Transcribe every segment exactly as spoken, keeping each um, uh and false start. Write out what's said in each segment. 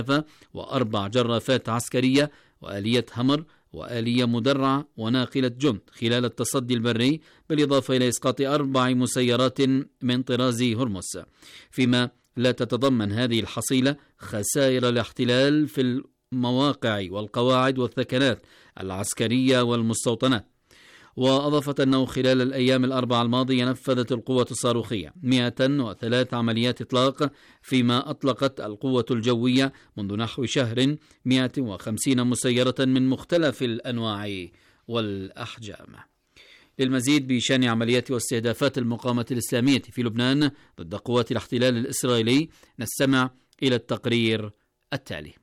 وأربع جرافات عسكرية وآلية همر وآلية مدرعة وناقلة جند خلال التصدي البري، بالإضافة إلى إسقاط أربع مسيرات من طراز هرمس، فيما لا تتضمن هذه الحصيلة خسائر الاحتلال في المواقع والقواعد والثكنات العسكرية والمستوطنات. وأضافت أنه خلال الأيام الأربعة الماضية نفذت القوة الصاروخية مئة وثلاث عمليات إطلاق، فيما أطلقت القوة الجوية منذ نحو شهر مئة وخمسين مسيرة من مختلف الأنواع والأحجام. للمزيد بشأن عمليات واستهدافات المقاومة الإسلامية في لبنان ضد قوات الاحتلال الإسرائيلي نستمع إلى التقرير التالي.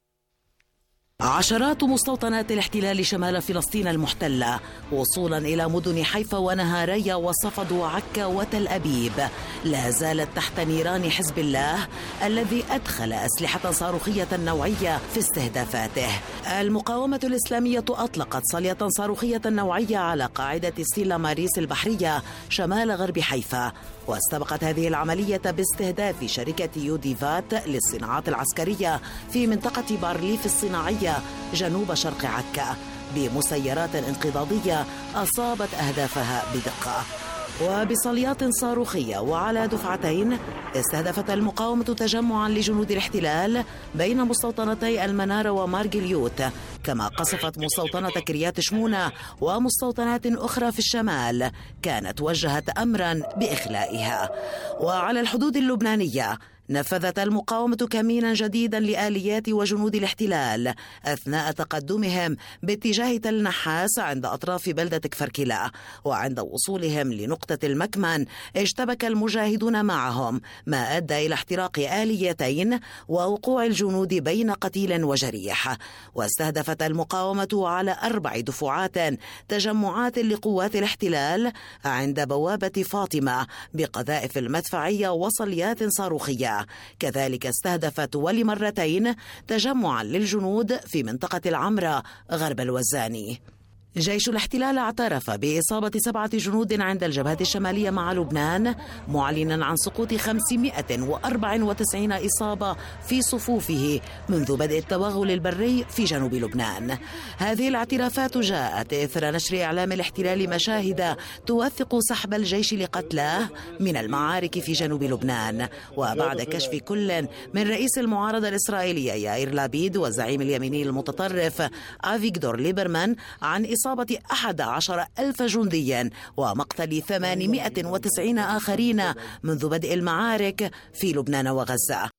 عشرات مستوطنات الاحتلال شمال فلسطين المحتلة وصولا إلى مدن حيفا ونهاريا وصفد وعكا وتل أبيب لا زالت تحت نيران حزب الله الذي أدخل أسلحة صاروخية نوعية في استهدافاته. المقاومة الإسلامية أطلقت صلية صاروخية نوعية على قاعدة ستيلا ماريس البحرية شمال غرب حيفا، واستبقت هذه العملية باستهداف شركة يوديفات للصناعات العسكرية في منطقة بارليف الصناعية جنوب شرق عكا بمسيرات انقضاضية أصابت أهدافها بدقة. وبصليات صاروخية وعلى دفعتين استهدفت المقاومة تجمعا لجنود الاحتلال بين مستوطنتي المنارة ومارجليوت، كما قصفت مستوطنة كريات شمونة ومستوطنات أخرى في الشمال كانت وجهت أمرا بإخلائها. وعلى الحدود اللبنانية نفذت المقاومة كمينا جديدا لآليات وجنود الاحتلال أثناء تقدمهم باتجاه تل نحاس عند أطراف بلدة كفركلا، وعند وصولهم لنقطة المكمن اشتبك المجاهدون معهم ما أدى إلى احتراق آليتين ووقوع الجنود بين قتيل وجريح. واستهدفت المقاومة على أربع دفعات تجمعات لقوات الاحتلال عند بوابة فاطمة بقذائف المدفعية وصليات صاروخية. كذلك استهدفت ولمرتين تجمعا للجنود في منطقة العمرة غرب الوزاني. جيش الاحتلال اعترف بإصابة سبعة جنود عند الجبهة الشمالية مع لبنان، معلنا عن سقوط خمسمائة وأربعة وتسعين إصابة في صفوفه منذ بدء التوغل البري في جنوب لبنان. هذه الاعترافات جاءت إثر نشر إعلام الاحتلال مشاهد توثق سحب الجيش لقتلاه من المعارك في جنوب لبنان، وبعد كشف كل من رئيس المعارضة الإسرائيلية يائير لابيد والزعيم اليميني المتطرف أفيغدور ليبرمان عن إصابة أحد عشر ألف جنديا ومقتل ثمانمائة وتسعين آخرين منذ بدء المعارك في لبنان وغزة.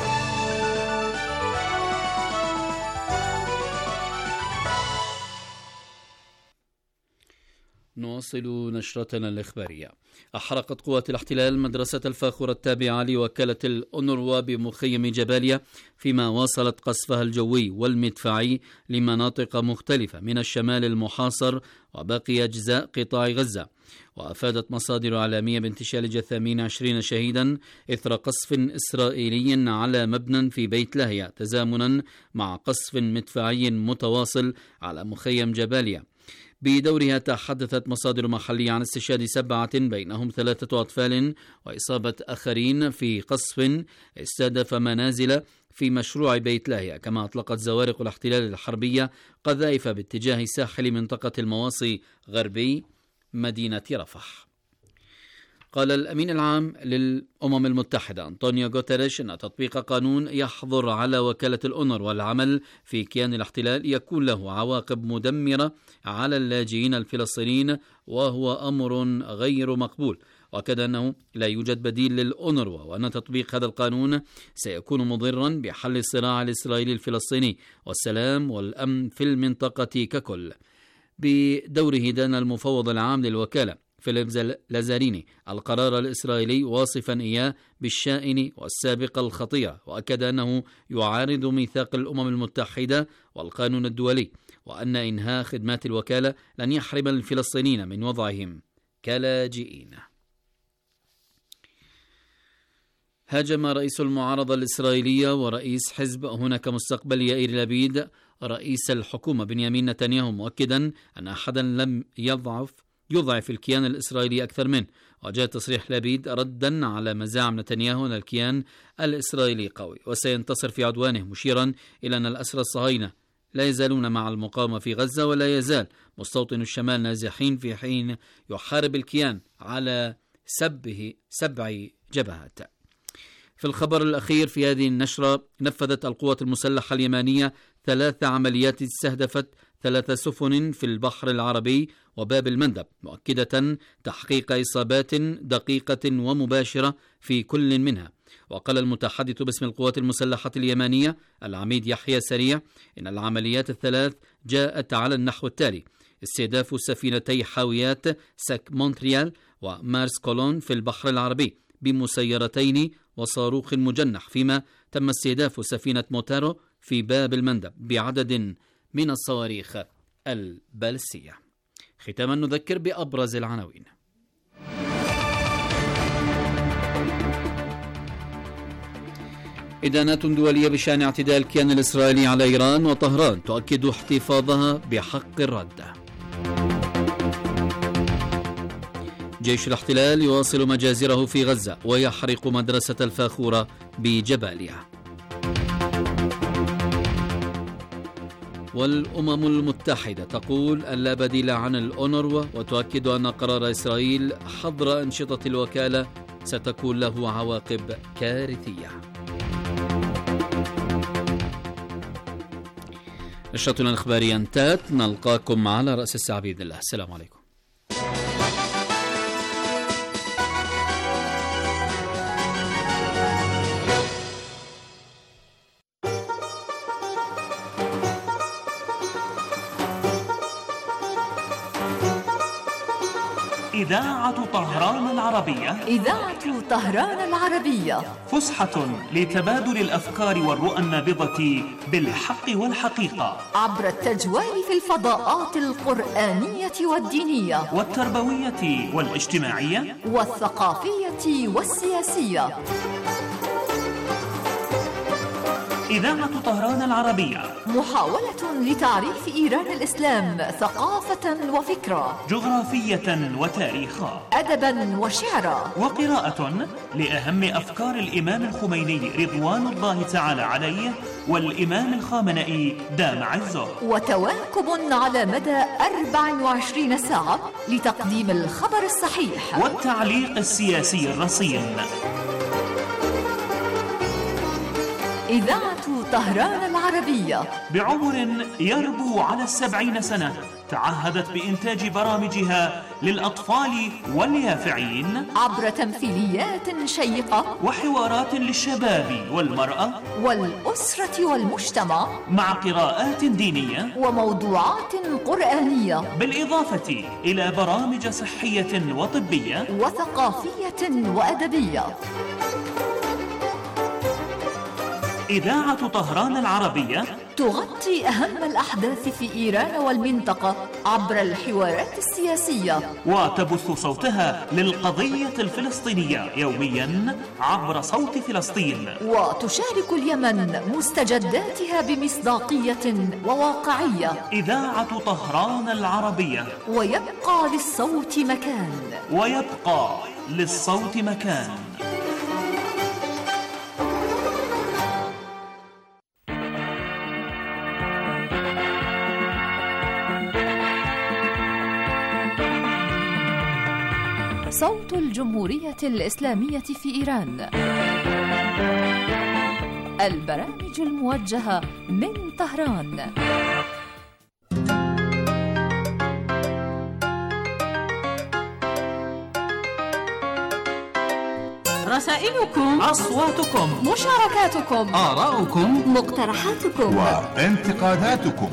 نواصل نشرتنا الإخبارية. أحرقت قوات الاحتلال مدرسة الفاخرة التابعة لوكالة الأونروا بمخيم جباليا، فيما واصلت قصفها الجوي والمدفعي لمناطق مختلفة من الشمال المحاصر وباقي أجزاء قطاع غزة. وأفادت مصادر إعلامية بانتشال جثامين عشرين شهيدا إثر قصف إسرائيلي على مبنى في بيت لاهيا، تزامنا مع قصف مدفعي متواصل على مخيم جباليا. بدورها تحدثت مصادر محلية عن استشهاد سبعة بينهم ثلاثة أطفال وإصابة آخرين في قصف استهدف منازل في مشروع بيت لاهيا. كما أطلقت زوارق الاحتلال الحربية قذائف باتجاه ساحل منطقة المواصي غربي مدينة رفح. قال الأمين العام للأمم المتحدة أنطونيو غوتيريش أن تطبيق قانون يحظر على وكالة الأونروا والعمل في كيان الاحتلال يكون له عواقب مدمرة على اللاجئين الفلسطينيين، وهو أمر غير مقبول. وأكد أنه لا يوجد بديل للأونروا، وأن تطبيق هذا القانون سيكون مضرا بحل الصراع الإسرائيلي الفلسطيني والسلام والأمن في المنطقة ككل. بدوره دان المفوض العام للوكالة فيليب لازاريني القرار الإسرائيلي، واصفا إياه بالشائن والسابقة الخطيرة، وأكد أنه يعارض ميثاق الأمم المتحدة والقانون الدولي، وأن إنهاء خدمات الوكالة لن يحرم الفلسطينيين من وضعهم كلاجئين. هاجم رئيس المعارضة الإسرائيلية ورئيس حزب هناك مستقبل يائير لابيد رئيس الحكومة بنيامين نتنياهو، مؤكدا أن أحدا لم يضعف يضعف الكيان الإسرائيلي أكثر منه، وجاء تصريح لبيد ردا على مزاعم نتنياهو أن الكيان الإسرائيلي قوي وسينتصر في عدوانه، مشيرا إلى أن الأسرى الصهاينة لا يزالون مع المقاومة في غزة، ولا يزال مستوطن الشمال نازحين في حين يحارب الكيان على سبه سبع جبهات. في الخبر الأخير في هذه النشرة، نفذت القوات المسلحة اليمانية ثلاث عمليات استهدفت ثلاث سفن في البحر العربي وباب المندب، مؤكدة تحقيق إصابات دقيقة ومباشرة في كل منها. وقال المتحدث باسم القوات المسلحة اليمانية العميد يحيى سريع إن العمليات الثلاث جاءت على النحو التالي: استهداف سفينتي حاويات ساك مونتريال ومارس كولون في البحر العربي بمسيرتين وصاروخ مجنح، فيما تم استهداف سفينة موتارو في باب المندب بعدد من الصواريخ البالستية. ختاما نذكر بأبرز العناوين. إدانات دولية بشأن اعتداء الكيان الإسرائيلي على إيران، وطهران تؤكد احتفاظها بحق الرد. جيش الاحتلال يواصل مجازره في غزة ويحرق مدرسة الفاخورة بجباليا. والأمم المتحدة تقول لا بديل عن الأونروا، وتؤكد أن قرار إسرائيل حظر أنشطة الوكالة ستكون له عواقب كارثية. نشرتنا الإخبارية انتهت، نلقاكم على رأس الساعة بإذن الله. السلام عليكم. إذاعة طهران العربية. إذاعة طهران العربية فسحة لتبادل الأفكار والرؤى النابضة بالحق والحقيقة عبر التجوال في الفضاءات القرآنية والدينية والتربوية والاجتماعية والثقافية والسياسية. إذاعة طهران العربية محاولة لتعريف إيران الإسلام ثقافة وفكرة، جغرافية وتاريخا، أدبا وشعرا، وقراءة لأهم أفكار الإمام الخميني رضوان الله تعالى عليه والإمام الخامنئي دام عزه، وتواكب على مدى أربع وعشرين ساعة لتقديم الخبر الصحيح والتعليق السياسي الرصين. إذاعة طهران العربية بعمر يربو على السبعين سنة تعهدت بإنتاج برامجها للأطفال واليافعين عبر تمثيليات شيقة وحوارات للشباب والمرأة والأسرة والمجتمع مع قراءات دينية وموضوعات قرآنية، بالإضافة إلى برامج صحية وطبية وثقافية وأدبية. إذاعة طهران العربية تغطي أهم الأحداث في إيران والمنطقة عبر الحوارات السياسية، وتبث صوتها للقضية الفلسطينية يوميا عبر صوت فلسطين، وتشارك اليمن مستجداتها بمصداقية وواقعية. إذاعة طهران العربية، ويبقى للصوت مكان، ويبقى للصوت مكان. صوت الجمهورية الإسلامية في إيران، البرامج الموجهة من طهران. رسائلكم، أصواتكم، مشاركاتكم، آراؤكم، مقترحاتكم وانتقاداتكم.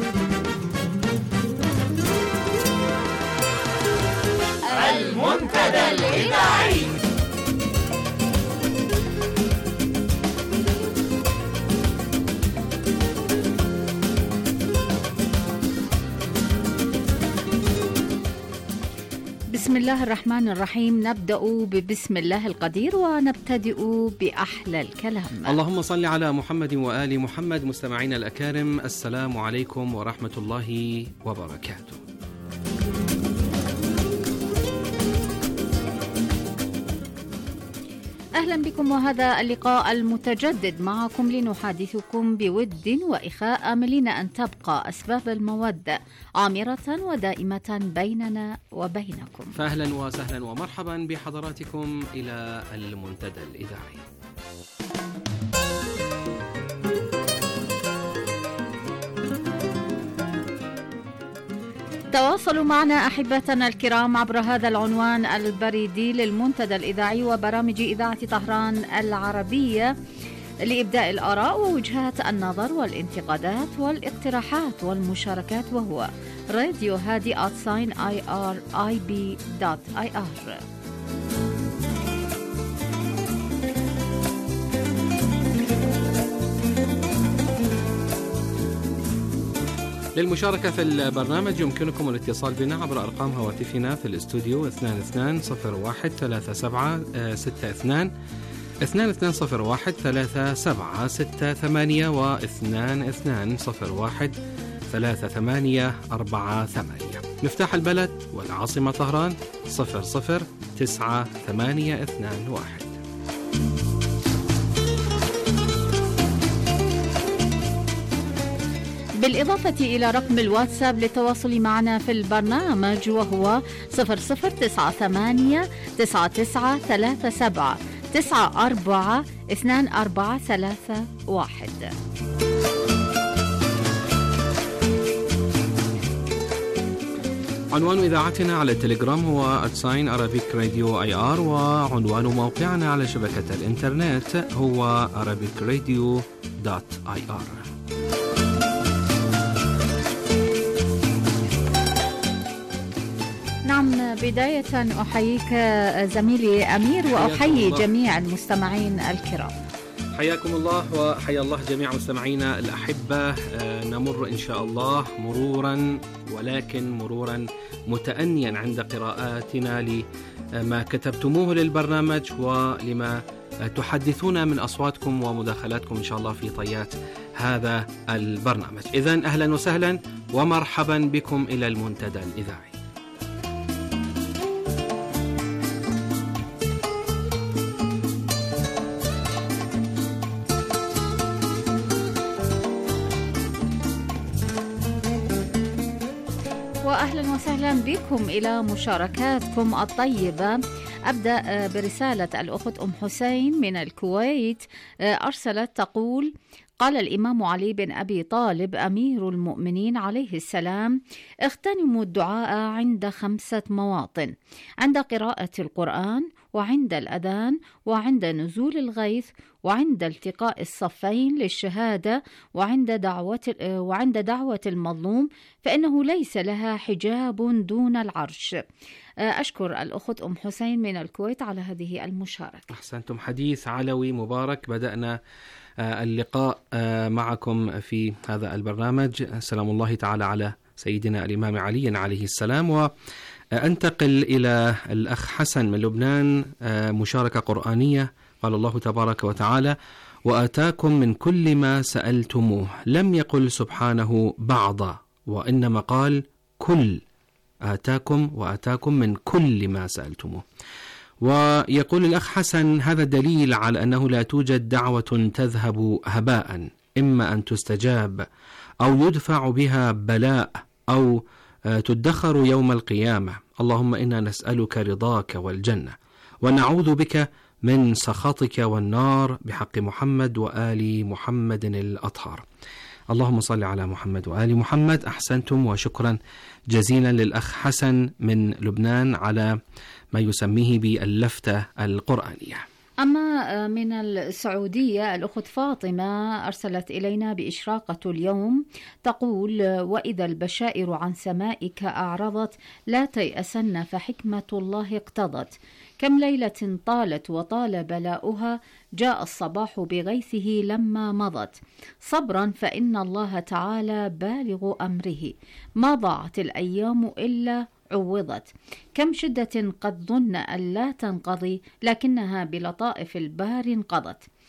المنتدى الإذاعي. بسم الله الرحمن الرحيم. نبدأ ببسم الله القدير ونبتدئ بأحلى الكلام. اللهم صل على محمد وآل محمد. مستمعينا الأكارم، السلام عليكم ورحمة الله وبركاته. أهلا بكم وهذا اللقاء المتجدد معكم لنحادثكم بود وإخاء آملين أن تبقى أسباب المودة عامرة ودائمة بيننا وبينكم. فأهلا وسهلا ومرحبا بحضراتكم إلى المنتدى الإذاعي. تواصلوا معنا أحبتنا الكرام عبر هذا العنوان البريدي للمنتدى الإذاعي وبرامج إذاعة طهران العربية لإبداء الآراء ووجهات النظر والانتقادات والاقتراحات والمشاركات، وهو راديو هادي آت ساين آي آر آي بي دوت آي آر. للمشاركة في البرنامج يمكنكم الاتصال بنا عبر أرقام هواتفنا في الاستوديو اثنان اثنان صفر واحد ثلاثة سبعة ستة اثنان اثنان اثنان صفر واحد ثلاثة سبعة ستة ثمانية واثنان اثنان صفر واحد ثلاثة ثمانية أربعة ثمانية. مفتاح البلد والعاصمة طهران صفر صفر تسعة ثمانية اثنان واحد. بالإضافة إلى رقم الواتساب للتواصل معنا في البرنامج وهو صفر صفر تسعة ثمانية تسعة تسعة ثلاثة سبعة تسعة أربعة اثنان أربعة ثلاثة واحد. عنوان إذاعتنا على التليجرام هو أتساين أرابيك راديو آي آر، وعنوان موقعنا على شبكة الإنترنت هو أرابيك راديو دوت آي آر. نعم، بداية أحييك زميلي أمير وأحيي جميع المستمعين الكرام. حياكم الله وحيا الله جميع مستمعينا الأحبة. نمر إن شاء الله مرورا، ولكن مرورا متأنيا عند قراءاتنا لما كتبتموه للبرنامج ولما تحدثون من أصواتكم ومداخلاتكم إن شاء الله في طيات هذا البرنامج. إذن أهلا وسهلا ومرحبا بكم إلى المنتدى الإذاعي. وأهلا وسهلا بكم إلى مشاركاتكم الطيبة. أبدأ برسالة الأخت أم حسين من الكويت، أرسلت تقول: قال الإمام علي بن أبي طالب أمير المؤمنين عليه السلام: اغتنموا الدعاء عند خمسة مواطن: عند قراءة القرآن، وعند الأذان، وعند نزول الغيث، وعند التقاء الصفين للشهادة، وعند دعوة وعند دعوة المظلوم، فإنه ليس لها حجاب دون العرش. أشكر الأخت أم حسين من الكويت على هذه المشاركة. أحسنتم، حديث علوي مبارك. بدأنا اللقاء معكم في هذا البرنامج. سلام الله تعالى على سيدنا الإمام علي عليه السلام. وأنتقل إلى الأخ حسن من لبنان، مشاركة قرآنية. قال الله تبارك وتعالى: وآتاكم من كل ما سألتموه. لم يقل سبحانه بعض، وإنما قال كل. آتاكم وآتاكم من كل ما سألتموه. ويقول الأخ حسن: هذا دليل على أنه لا توجد دعوة تذهب هباء، إما أن تستجاب أو يدفع بها بلاء أو تدخر يوم القيامة. اللهم إنا نسألك رضاك والجنة، ونعوذ بك من سخطك والنار، بحق محمد وآل محمد الأطهار. اللهم صل على محمد وآل محمد. أحسنتم، وشكرا جزيلا للأخ حسن من لبنان على ما يسميه باللفتة القرآنية. أما من السعودية، الأخت فاطمة أرسلت إلينا بإشراقة اليوم تقول: وإذا البشائر عن سمائك أعرضت لا تيأسن فحكمة الله اقتضت. كم ليلة طالت وطال بلاؤها، جاء الصباح بغيثه لما مضت. صبرا فإن الله تعالى بالغ أمره، ما ضاعت الأيام إلا عوضت. كم شدة قد ظن أن لا تنقضي، لكنها بلطائف البهر انقضت.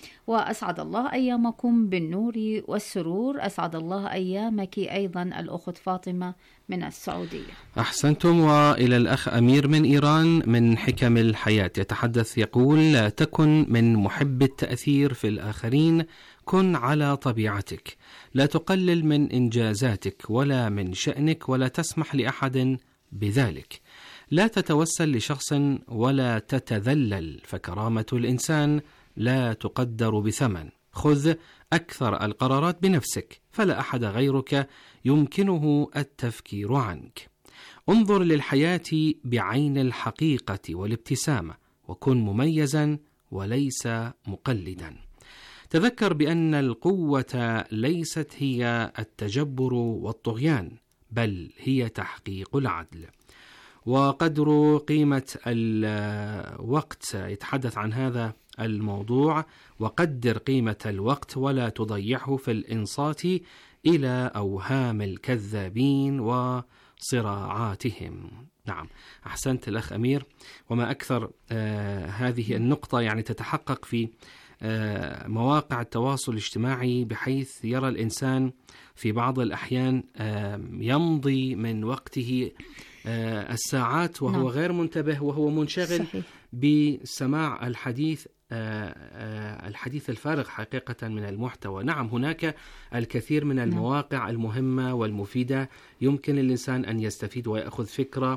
وأسعد الله أيامكم بالنور والسرور. أسعد الله أيامك أيضا الأخت فاطمة من السعودية. أحسنتم. وإلى الأخ أمير من إيران من حكم الحياة يتحدث يقول: لا تكن من محب التأثير في الآخرين، كن على طبيعتك، لا تقلل من إنجازاتك ولا من شأنك، ولا تسمح لأحد بذلك. لا تتوسل لشخص ولا تتذلل، فكرامة الإنسان لا تقدر بثمن. خذ أكثر القرارات بنفسك، فلا أحد غيرك يمكنه التفكير عنك. انظر للحياة بعين الحقيقة والابتسامة، وكن مميزا وليس مقلدا. تذكر بأن القوة ليست هي التجبر والطغيان، بل هي تحقيق العدل. وقدر قيمة الوقت يتحدث عن هذا الموضوع: وقدر قيمة الوقت ولا تضيعه في الإنصات إلى أوهام الكذابين وصراعاتهم. نعم، أحسنت الأخ أمير. وما أكثر آه هذه النقطة يعني تتحقق في آه مواقع التواصل الاجتماعي، بحيث يرى الإنسان في بعض الأحيان آه يمضي من وقته آه الساعات وهو نعم. غير منتبه، وهو منشغل صحيح. بسماع الحديث آه آه الحديث الفارغ حقيقة من المحتوى. نعم، هناك الكثير من المواقع نعم. المهمة والمفيدة يمكن للإنسان أن يستفيد ويأخذ فكرة،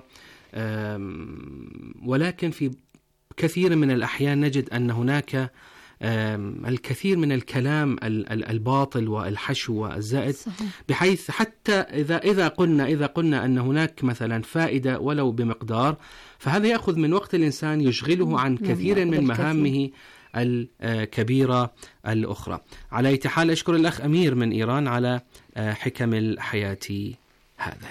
ولكن في كثير من الأحيان نجد أن هناك الكثير من الكلام الباطل والحشو والزائد، بحيث حتى إذا إذا قلنا إذا قلنا أن هناك مثلا فائدة ولو بمقدار، فهذا يأخذ من وقت الإنسان يشغله عن كثير من مهامه الكبيرة الأخرى. على أي حال، أشكر الأخ أمير من إيران على حكم الحياة هذا.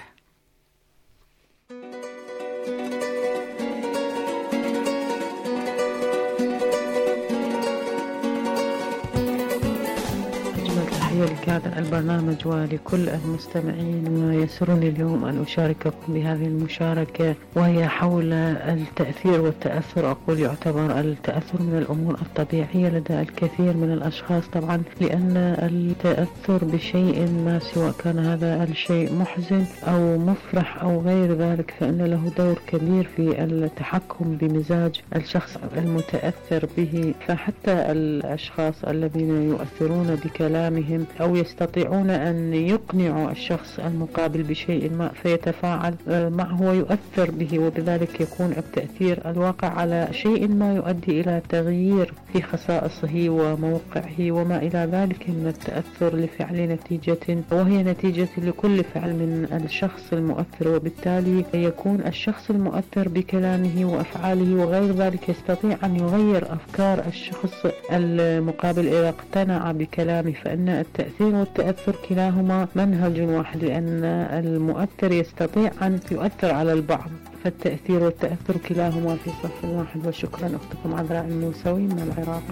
لك هذا البرنامج ولكل المستمعين، ويسرني اليوم أن أشارككم بهذه المشاركة، وهي حول التأثير والتأثر. أقول يعتبر التأثر من الأمور الطبيعية لدى الكثير من الأشخاص طبعا، لأن التأثر بشيء ما، سواء كان هذا الشيء محزن أو مفرح أو غير ذلك، فإن له دور كبير في التحكم بمزاج الشخص المتأثر به. فحتى الأشخاص الذين يؤثرون بكلامهم أو يستطيعون أن يقنعوا الشخص المقابل بشيء ما فيتفاعل معه ويؤثر به، وبذلك يكون التأثير الواقع على شيء ما يؤدي إلى تغيير في خصائصه وموقعه وما إلى ذلك من التأثر لفعل نتيجة، وهي نتيجة لكل فعل من الشخص المؤثر. وبالتالي يكون الشخص المؤثر بكلامه وأفعاله وغير ذلك يستطيع أن يغير أفكار الشخص المقابل إذا اقتنع بكلامه. فإن التأثير والتأثر كلاهما منهج واحد، لأن المؤثر يستطيع أن يؤثر على البعض، فالتأثير والتأثر كلاهما في صف واحد. وشكرا أختكم عذراء الموسوي من العراق.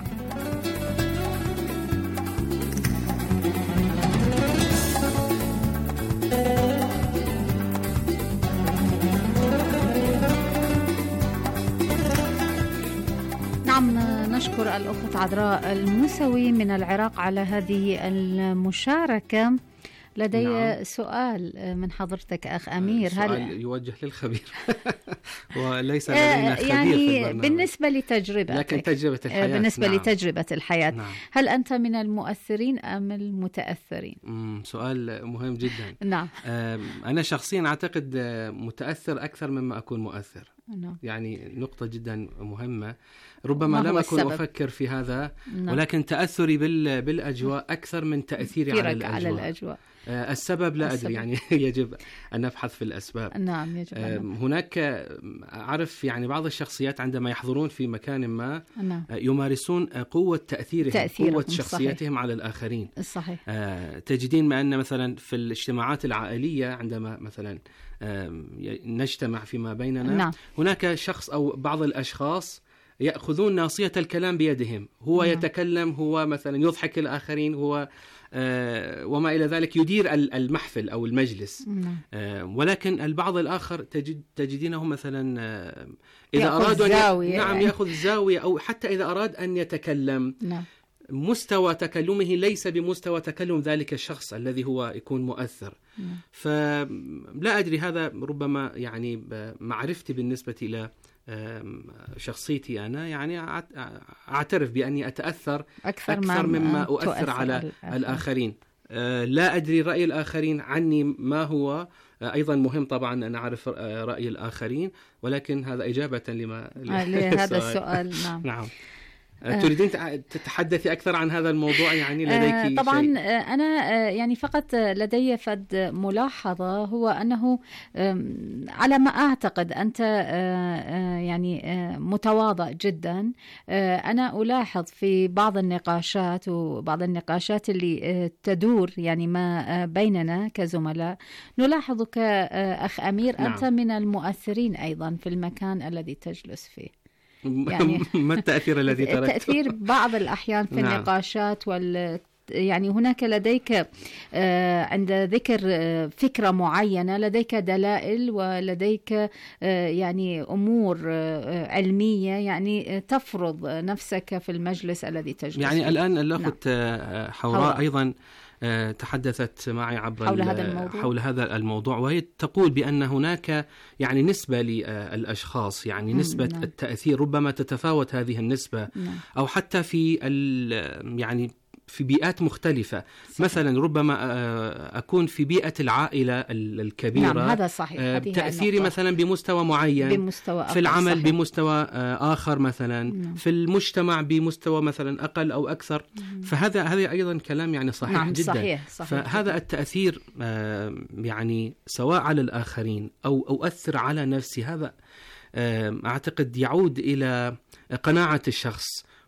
نشكر الأخت عذراء الموسوي من العراق على هذه المشاركة. لدي نعم. سؤال من حضرتك أخ أمير. سؤال هل يوجه للخبير وليس لدينا خبير يعني في البرنامج. بالنسبة لتجربتك، لكن تجربة الحياة بالنسبة نعم. لتجربة الحياة نعم. هل أنت من المؤثرين أم المتأثرين؟ سؤال مهم جدا. نعم. أنا شخصيا أعتقد متأثر أكثر مما أكون مؤثر. نعم. يعني نقطة جدا مهمة. ربما لم أكن أفكر في هذا، نعم. ولكن تأثري بالأجواء أكثر من تأثيري على الأجواء. على الأجواء. آه السبب لا السبب. أدري، يعني يجب أن نبحث في الأسباب. نعم يجب أن آه هناك أعرف يعني بعض الشخصيات عندما يحضرون في مكان ما نعم. آه يمارسون قوة تأثيرهم، تأثيرهم. قوة شخصيتهم صحيح. على الآخرين. صحيح. آه تجدين ما أن مثلا في الاجتماعات العائلية عندما مثلا آه نجتمع فيما بيننا، نعم. هناك شخص أو بعض الأشخاص يأخذون ناصية الكلام بيدهم، هو نعم. يتكلم، هو مثلا يضحك الآخرين، هو آه وما إلى ذلك، يدير المحفل أو المجلس. نعم. آه ولكن البعض الآخر تجد تجدينه مثلا آه إذا يأخذ أراد أن زاوية نعم يعني. يأخذ زاوية، أو حتى إذا أراد أن يتكلم نعم. مستوى تكلمه ليس بمستوى تكلم ذلك الشخص الذي هو يكون مؤثر. فلا أدري، هذا ربما يعني معرفتي بالنسبة إلى شخصيتي أنا، يعني أعترف بأني أتأثر أكثر, أكثر مما أؤثر على الآخرين. الآخرين لا أدري رأي الآخرين عني ما هو، أيضا مهم طبعا أن أعرف رأي الآخرين، ولكن هذا إجابة لما لهذا السؤال. نعم. نعم. تريدين تتحدثي أكثر عن هذا الموضوع؟ يعني لديك طبعا شيء؟ أنا يعني فقط لدي فد ملاحظة، هو أنه على ما أعتقد أنت يعني متواضع جدا. أنا ألاحظ في بعض النقاشات وبعض النقاشات اللي تدور يعني ما بيننا كزملاء، نلاحظك أخ أمير نعم. أنت من المؤثرين أيضا في المكان الذي تجلس فيه. يعني ما التأثير الذي تركته؟ التأثير بعض الأحيان في نعم. النقاشات وال يعني هناك لديك عند ذكر فكرة معينة لديك دلائل ولديك يعني أمور علمية يعني تفرض نفسك في المجلس الذي تجلس يعني فيه. الآن الأخت نعم. حوراء أيضا تحدثت معي عبر حول هذا الموضوع. حول هذا الموضوع وهي تقول بأن هناك يعني نسبة للأشخاص، يعني نسبة نعم. التأثير ربما تتفاوت هذه النسبة نعم. أو حتى في يعني في بيئات مختلفة. صحيح. مثلا ربما أكون في بيئة العائلة الكبيرة، نعم هذا صحيح. تأثيري مثلا بمستوى معين، بمستوى في العمل صحيح. بمستوى آخر مثلا، نعم. في المجتمع بمستوى مثلا أقل أو أكثر. نعم. فهذا هذا أيضا كلام يعني صحيح نعم جدا. صحيح. صحيح. فهذا التأثير يعني سواء على الآخرين أو أؤثر على نفسي، هذا أعتقد يعود إلى قناعة الشخص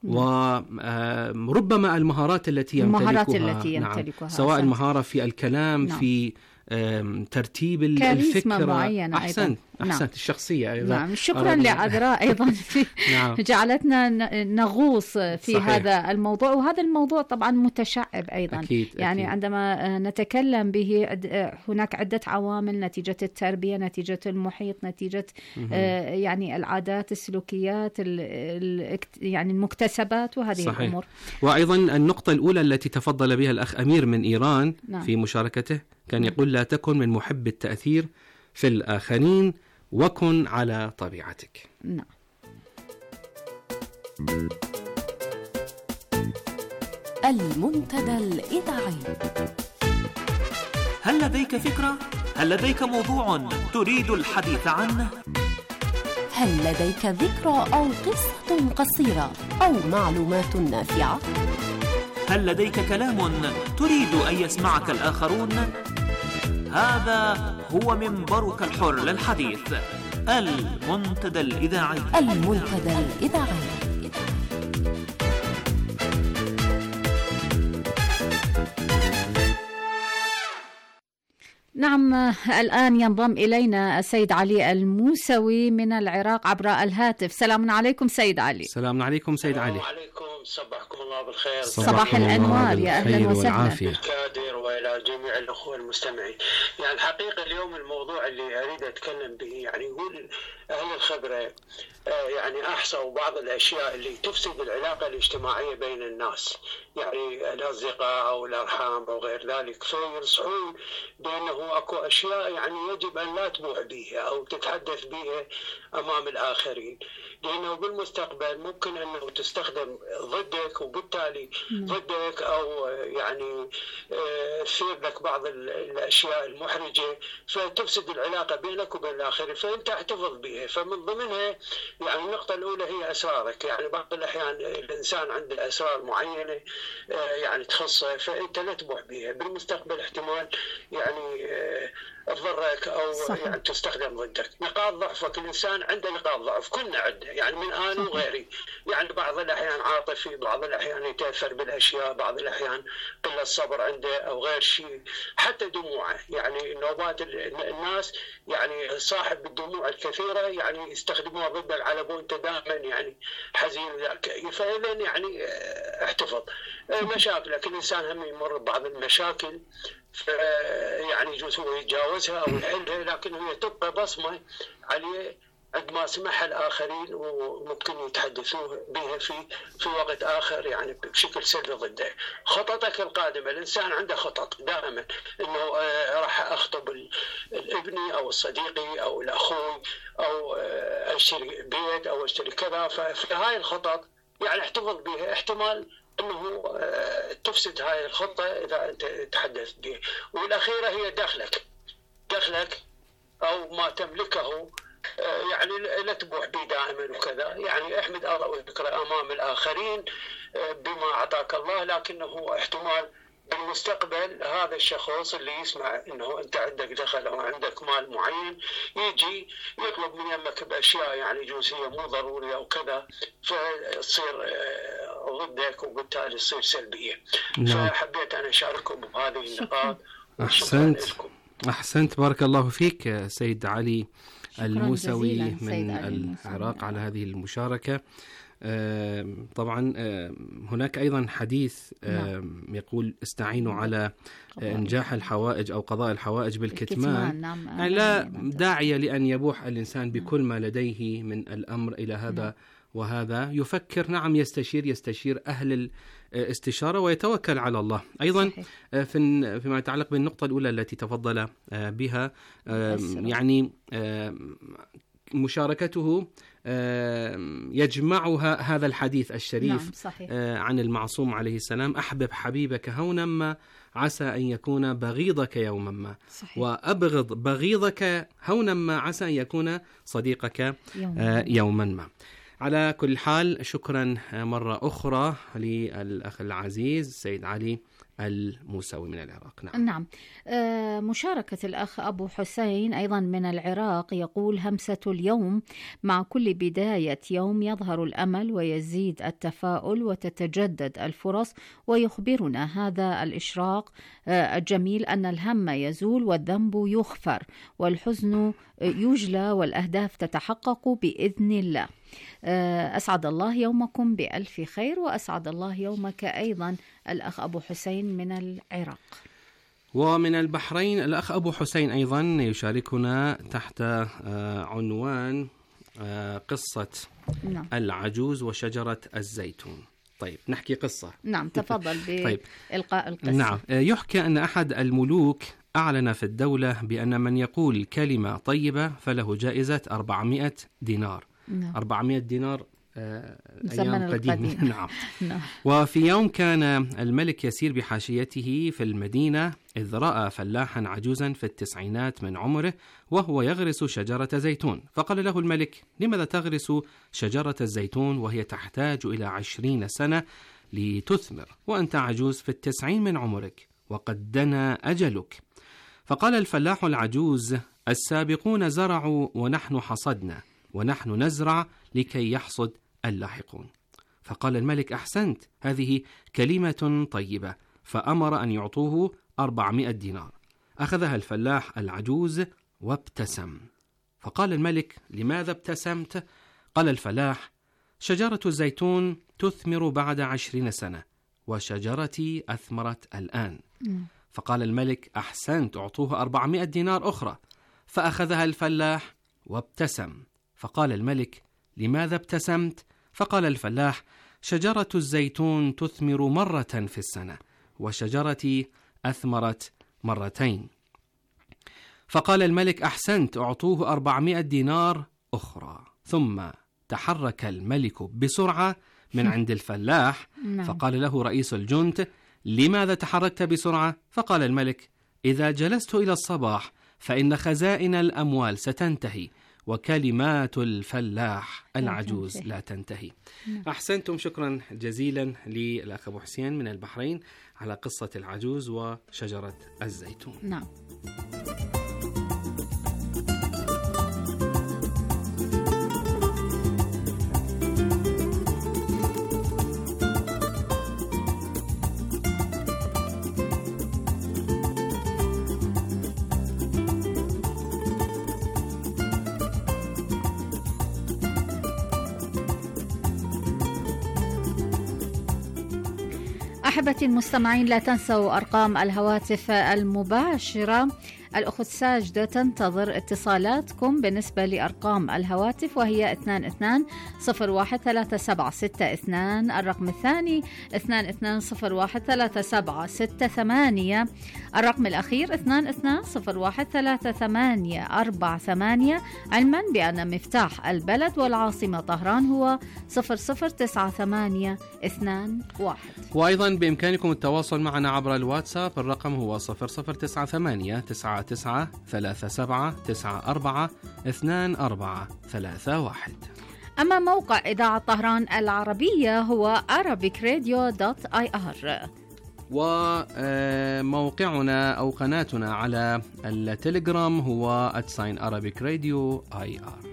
وربما المهارات التي يمتلكها, المهارات التي يمتلكها. نعم. سواء أحسنت. المهارة في الكلام، نعم. في ترتيب الفكرة معينة. أحسنت أحسنت نعم. الشخصية أيضا. نعم. شكرا لعذراء أيضا في نعم. جعلتنا نغوص في صحيح. هذا الموضوع، وهذا الموضوع طبعا متشعب أيضا. أكيد. يعني أكيد. عندما نتكلم به هناك عدة عوامل، نتيجة التربية، نتيجة المحيط، نتيجة آه يعني العادات، السلوكيات، يعني المكتسبات وهذه صحيح. الأمور. وأيضا النقطة الأولى التي تفضل بها الأخ أمير من إيران نعم. في مشاركته كان يقول: لا تكن من محب التأثير في الآخرين وكن على طبيعتك. نعم. المنتدى الإذاعي. هل لديك فكرة؟ هل لديك موضوع تريد الحديث عنه؟ هل لديك ذكرى أو قصة قصيرة أو معلومات نافعة؟ هل لديك كلام تريد أن يسمعك الآخرون؟ هذا هو منبرك الحر للحديث، المنتدى الإذاعي. المنتدى الإذاعي. نعم، الآن ينضم إلينا السيد علي الموسوي من العراق عبر الهاتف. سلام عليكم سيد علي. سلام عليكم سيد علي. السلام عليكم، صبحكم الله بالخير. صباح الأنوار، يا أهلا وسهلا. الكادر وإلى جميع الأخوة المستمعين. يعني الحقيقة اليوم الموضوع اللي أريد أتكلم به، يعني يقول أهل الخبرة يعني أحصوا بعض الأشياء اللي تفسد العلاقة الاجتماعية بين الناس، يعني الأصدقاء أو الأرحام أو غير ذلك، فينصحون بأنه أكو أشياء يعني يجب أن لا تبوح بها أو تتحدث بها أمام الآخرين، لأنه بالمستقبل ممكن أنه تستخدم ضدك وبالتالي ضدك، أو يعني تصير لك بعض الأشياء المحرجة فتفسد العلاقة بينك وبين الآخرين، فأنت احتفظ بها. فمن ضمنها يعني النقطة الأولى هي أسرارك. يعني بعض الأحيان الإنسان عنده أسرار معينة يعني تخصه، فأنت لا تبوح بها، بالمستقبل احتمال يعني تضرك أو صحيح. يعني تستخدم ضدك. نقاط ضعفك، الإنسان عنده نقاط ضعف، كلنا عنده، يعني من أنا وغيري. يعني بعض الأحيان عاطفي، بعض الأحيان يتأثر بالأشياء، بعض الأحيان قلة صبر عنده أو غير شيء، حتى دموعه. يعني نوبات الناس يعني صاحب الدموع الكثيرة يعني يستخدموها ضدك على بو أنت دائما يعني حزين، فإذا يعني احتفظ. مشاكلك، الإنسان هم يمر ببعض المشاكل يعني يجوز هو يتجاوزها أو يحلها، لكن هي تبقى بصمة عليه عندما سمح الآخرين وممكن يتحدثوا بها في في وقت آخر يعني بشكل سلبي ضده. خططك القادمة، الإنسان عنده خطط دائما إنه راح أخطب الابني أو الصديقي أو الأخوي أو أشتري بيت أو أشتري كذا، ففي هاي الخطط يعني احتفظ بها، احتمال أنه تفسد هاي الخطة إذا أنت تحدث بها. والأخيرة هي دخلك دخلك أو ما تملكه، يعني لا تبوح به دائما وكذا، يعني احمد الله وذكره امام الاخرين بما اعطاك الله، لكنه احتمال بالمستقبل هذا الشخص اللي يسمع انه انت عندك دخل او عندك مال معين يجي يطلب من يمك باشياء يعني جزئيه مو ضروريه او كذا، فتصير ضدك وبالتالي تصير سلبيه. نعم. فحبيت انا اشارككم بهذه النقاط. احسنت احسنت بارك الله فيك سيد علي الموسوي من العراق على هذه المشاركة. طبعا هناك أيضا حديث يقول استعينوا على إنجاح الحوائج أو قضاء الحوائج بالكتمان. يعني لا داعي لأن يبوح الإنسان بكل ما لديه من الأمر إلى هذا وهذا، يفكر، نعم يستشير يستشير أهل الاستشارة ويتوكل على الله. أيضا في فيما يتعلق بالنقطة الأولى التي تفضل بها، يعني مشاركته يجمعها هذا الحديث الشريف عن المعصوم عليه السلام: أحبب حبيبك هونا ما عسى أن يكون بغيضك يوما ما، صحيح. وأبغض بغيضك هونا ما عسى أن يكون صديقك يوما, يوما ما. على كل حال شكرا مرة أخرى للأخ العزيز سيد علي الموسوي من العراق. نعم, نعم. آه مشاركة الأخ أبو حسين أيضا من العراق يقول: همسة اليوم: مع كل بداية يوم يظهر الأمل ويزيد التفاؤل وتتجدد الفرص، ويخبرنا هذا الإشراق آه الجميل أن الهم يزول والذنب يغفر والحزن يجلى والأهداف تتحقق بإذن الله. أسعد الله يومكم بألف خير، وأسعد الله يومك أيضا الأخ أبو حسين من العراق. ومن البحرين الأخ أبو حسين أيضا يشاركنا تحت عنوان قصة نعم. العجوز وشجرة الزيتون. طيب نحكي قصة. نعم تفضل بإلقاء القصة. نعم. يحكى أن أحد الملوك أعلن في الدولة بأن من يقول كلمة طيبة فله جائزة أربعمائة دينار. نعم. أربعمائة دينار آه أيام قديم. نعم. نعم. وفي يوم كان الملك يسير بحاشيته في المدينة إذ رأى فلاحا عجوزا في التسعينات من عمره وهو يغرس شجرة زيتون، فقال له الملك: لماذا تغرس شجرة الزيتون وهي تحتاج إلى عشرين سنة لتثمر وأنت عجوز في التسعين من عمرك وقد دنا أجلك؟ فقال الفلاح العجوز: السابقون زرعوا ونحن حصدنا، ونحن نزرع لكي يحصد اللاحقون. فقال الملك: أحسنت، هذه كلمة طيبة. فأمر أن يعطوه أربعمائة دينار. أخذها الفلاح العجوز وابتسم. فقال الملك: لماذا ابتسمت؟ قال الفلاح: شجرة الزيتون تثمر بعد عشرين سنة وشجرتي أثمرت الآن. فقال الملك: أحسنت، أعطوه أربعمائة دينار أخرى. فأخذها الفلاح وابتسم. فقال الملك: لماذا ابتسمت؟ فقال الفلاح: شجرة الزيتون تثمر مرة في السنة وشجرتي أثمرت مرتين. فقال الملك: أحسنت، أعطوه أربعمائة دينار أخرى. ثم تحرك الملك بسرعة من عند الفلاح. فقال له رئيس الجند: لماذا تحركت بسرعة؟ فقال الملك: إذا جلست إلى الصباح فإن خزائن الأموال ستنتهي وكلمات الفلاح العجوز لا تنتهي. أحسنتم، شكرا جزيلا للأخ أبو حسين من البحرين على قصة العجوز وشجرة الزيتون. نعم. أحبتي المستمعين، لا تنسوا أرقام الهواتف المباشرة. الأخت ساجدة تنتظر اتصالاتكم بالنسبة لأرقام الهواتف، وهي اثنان اثنان صفر واحد ثلاثة سبعة ستة اثنان. الرقم الثاني اثنان اثنان صفر واحد ثلاثة سبعة ستة ثمانية. الرقم الأخير اثنان اثنان صفر واحد ثلاثة ثمانية أربعة ثمانية، علما بأن مفتاح البلد والعاصمة طهران هو صفر صفر تسعة ثمانية اثنان واحد. وأيضا بإمكانكم التواصل معنا عبر الواتساب، الرقم هو صفر صفر تسعة ثمانية تسعة تسعة ثلاثة سبعة تسعة أربعة اثنان أربعة ثلاثة واحد. أما موقع إذاعة طهران العربية هو arabic radio dot i r، وموقعنا أو قناتنا على التليجرام هو at sign arabic radio I R.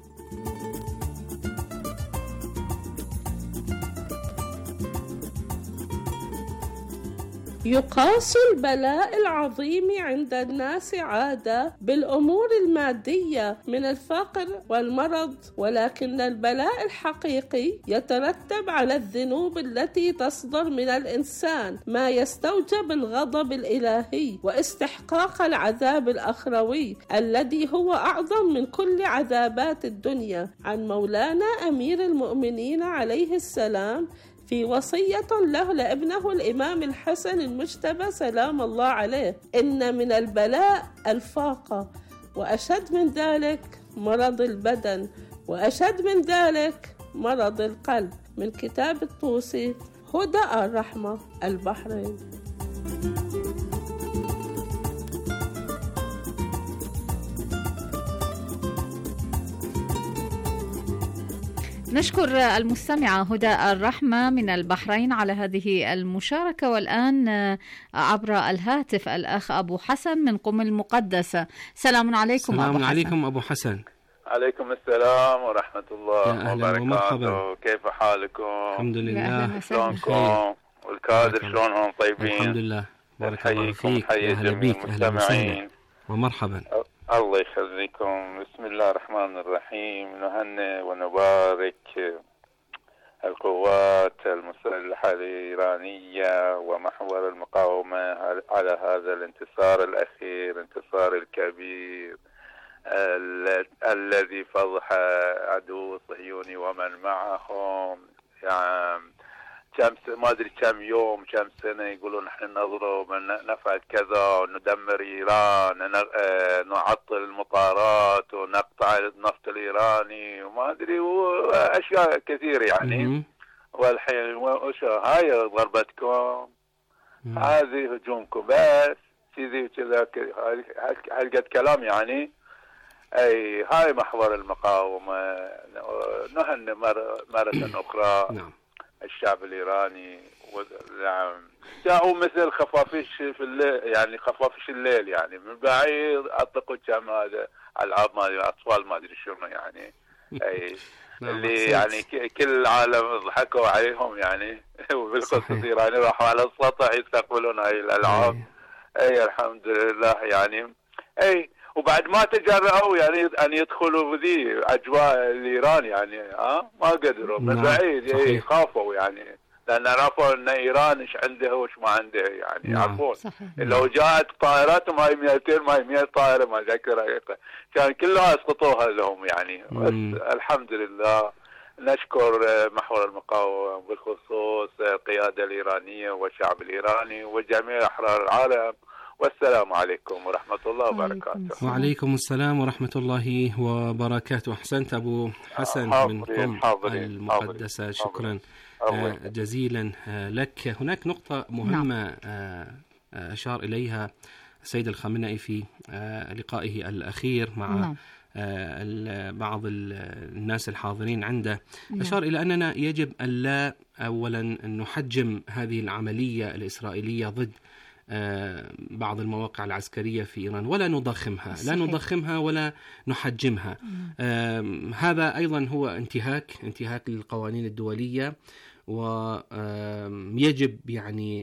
يقاس البلاء العظيم عند الناس عادة بالأمور المادية من الفقر والمرض، ولكن البلاء الحقيقي يترتب على الذنوب التي تصدر من الإنسان، ما يستوجب الغضب الإلهي واستحقاق العذاب الأخروي الذي هو أعظم من كل عذابات الدنيا. عن مولانا أمير المؤمنين عليه السلام في وصية له لابنه الإمام الحسن المجتبى سلام الله عليه: إن من البلاء الفاقة، وأشد من ذلك مرض البدن، وأشد من ذلك مرض القلب. من كتاب الطوسي، هدى الرحمة، البحرين. نشكر المستمعة هدى الرحمة من البحرين على هذه المشاركة. والآن عبر الهاتف الأخ أبو حسن من قم المقدسة. سلام عليكم. سلام أبو عليكم حسن. أبو حسن. عليكم السلام ورحمة الله وبركاته. كيف حالكم؟ الحمد لله. شلونكم والكادر شلونهم؟ طيبين الحمد لله. بارك الله فيك. حي جميع المستمعين ومرحبا. الله يخليكم. بسم الله الرحمن الرحيم. نهنئ ونبارك القوات المسلحة الإيرانية ومحور المقاومة على هذا الانتصار الأخير، انتصار الكبير الذي فضح عدو الصهيوني ومن معهم. يعني كم ما أدري كم يوم كم سنة يقولون نحن نضرب نفعل كذا، ندمر إيران، نعطل المطارات ونقطع النفط الإيراني وما أدري وأشياء كثير يعني. والحين هاي ضربتكم، هذه هجومكم، بس كذي كذا هالقد كلام يعني. أي هاي محور المقاومة. نهنئ مرة أخرى نعم الشعب الإيراني. نعم جاءوا مثل خفافيش في الليل، يعني خفافيش الليل يعني، من بعيد أطلقوا كم هذا ألعاب ما أطفال ما أدري شنو يعني. أي اللي يعني كل العالم ضحكوا عليهم يعني، وبالخصوص الإيراني راحوا على السطح يستقبلون هاي الألعاب. أي الحمد لله يعني. أي وبعد ما تجرؤوا يعني أن يدخلوا بذي أجواء الإيران يعني، ها ما قدروا من بعيد. إيه خافوا يعني، لأن عرفوا أن إيران إيش عندها وإيش ما عندها يعني. عرفون لو جاءت طائراتهم هاي مئتين ما هي مئة طائرة ما ذكر كان كلها أسقطوها لهم يعني. بس الحمد لله نشكر محور المقاومة بالخصوص القيادة الإيرانية والشعب الإيراني وجميع أحرار العالم. والسلام عليكم ورحمة الله وبركاته. وعليكم السلام ورحمة الله وبركاته. أحسنت أبو حسن من قم المقدسة. شكرا جزيلا لك. هناك نقطة مهمة أشار إليها السيد الخامنئي في لقائه الأخير مع بعض الناس الحاضرين عنده. أشار إلى أننا يجب أن لا أولا نحجم هذه العملية الإسرائيلية ضد بعض المواقع العسكرية في إيران، ولا نضخمها. لا نضخمها ولا نحجمها. هذا أيضا هو انتهاك انتهاك للقوانين الدولية، ويجب يعني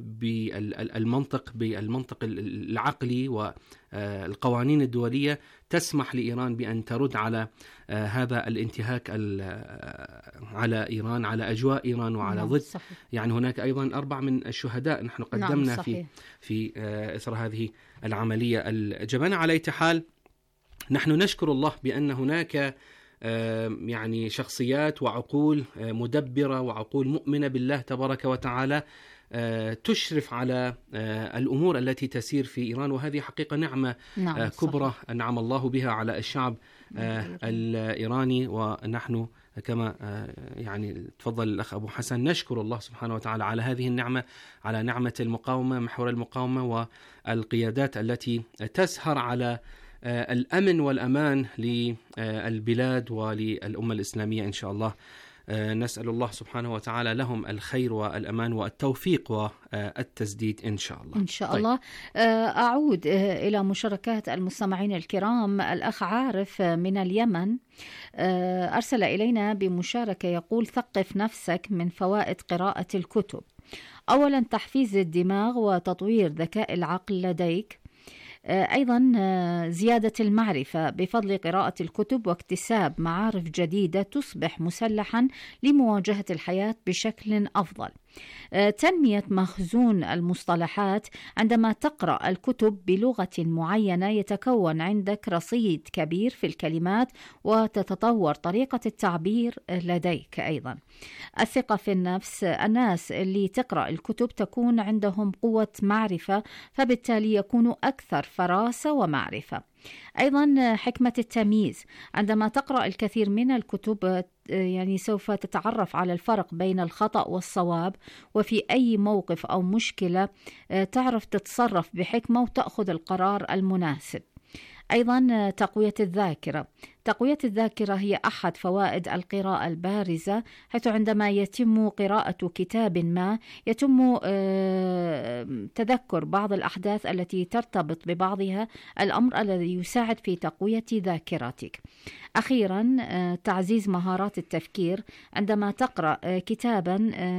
بالمنطق بالمنطق العقلي والقوانين الدولية تسمح لإيران بأن ترد على هذا الانتهاك على إيران، على أجواء إيران وعلى ضد. صحيح. يعني هناك أيضا أربع من الشهداء نحن قدمنا نعم في في إثر هذه العملية الجبانة. على أي حال نحن نشكر الله بأن هناك يعني شخصيات وعقول مدبرة وعقول مؤمنة بالله تبارك وتعالى تشرف على الأمور التي تسير في إيران، وهذه حقيقة نعمة نعم كبرى صحيح. أنعم الله بها على الشعب الإيراني. ونحن كما يعني تفضل الأخ أبو حسن نشكر الله سبحانه وتعالى على هذه النعمة، على نعمة المقاومة، محور المقاومة والقيادات التي تسهر على الأمن والأمان للبلاد وللأمة الإسلامية إن شاء الله. نسأل الله سبحانه وتعالى لهم الخير والأمان والتوفيق والتسديد إن شاء الله. إن شاء الله. أعود إلى مشاركات المستمعين الكرام. الأخ عارف من اليمن أرسل إلينا بمشاركة يقول: ثقف نفسك من فوائد قراءة الكتب. أولا تحفيز الدماغ وتطوير ذكاء العقل لديك. أيضا زيادة المعرفة بفضل قراءة الكتب واكتساب معارف جديدة تصبح مسلحا لمواجهة الحياة بشكل أفضل. تنمية مخزون المصطلحات. عندما تقرأ الكتب بلغة معينة يتكون عندك رصيد كبير في الكلمات وتتطور طريقة التعبير لديك. أيضا الثقة في النفس. الناس اللي تقرأ الكتب تكون عندهم قوة معرفة، فبالتالي يكونوا أكثر فراسة ومعرفة. أيضا حكمة التمييز. عندما تقرأ الكثير من الكتب يعني سوف تتعرف على الفرق بين الخطأ والصواب، وفي أي موقف أو مشكلة تعرف تتصرف بحكمة وتأخذ القرار المناسب. أيضا تقوية الذاكرة. تقوية الذاكرة هي أحد فوائد القراءة البارزة، حيث عندما يتم قراءة كتاب ما يتم تذكر بعض الأحداث التي ترتبط ببعضها، الأمر الذي يساعد في تقوية ذاكرتك. أخيرا تعزيز مهارات التفكير. عندما تقرأ كتابا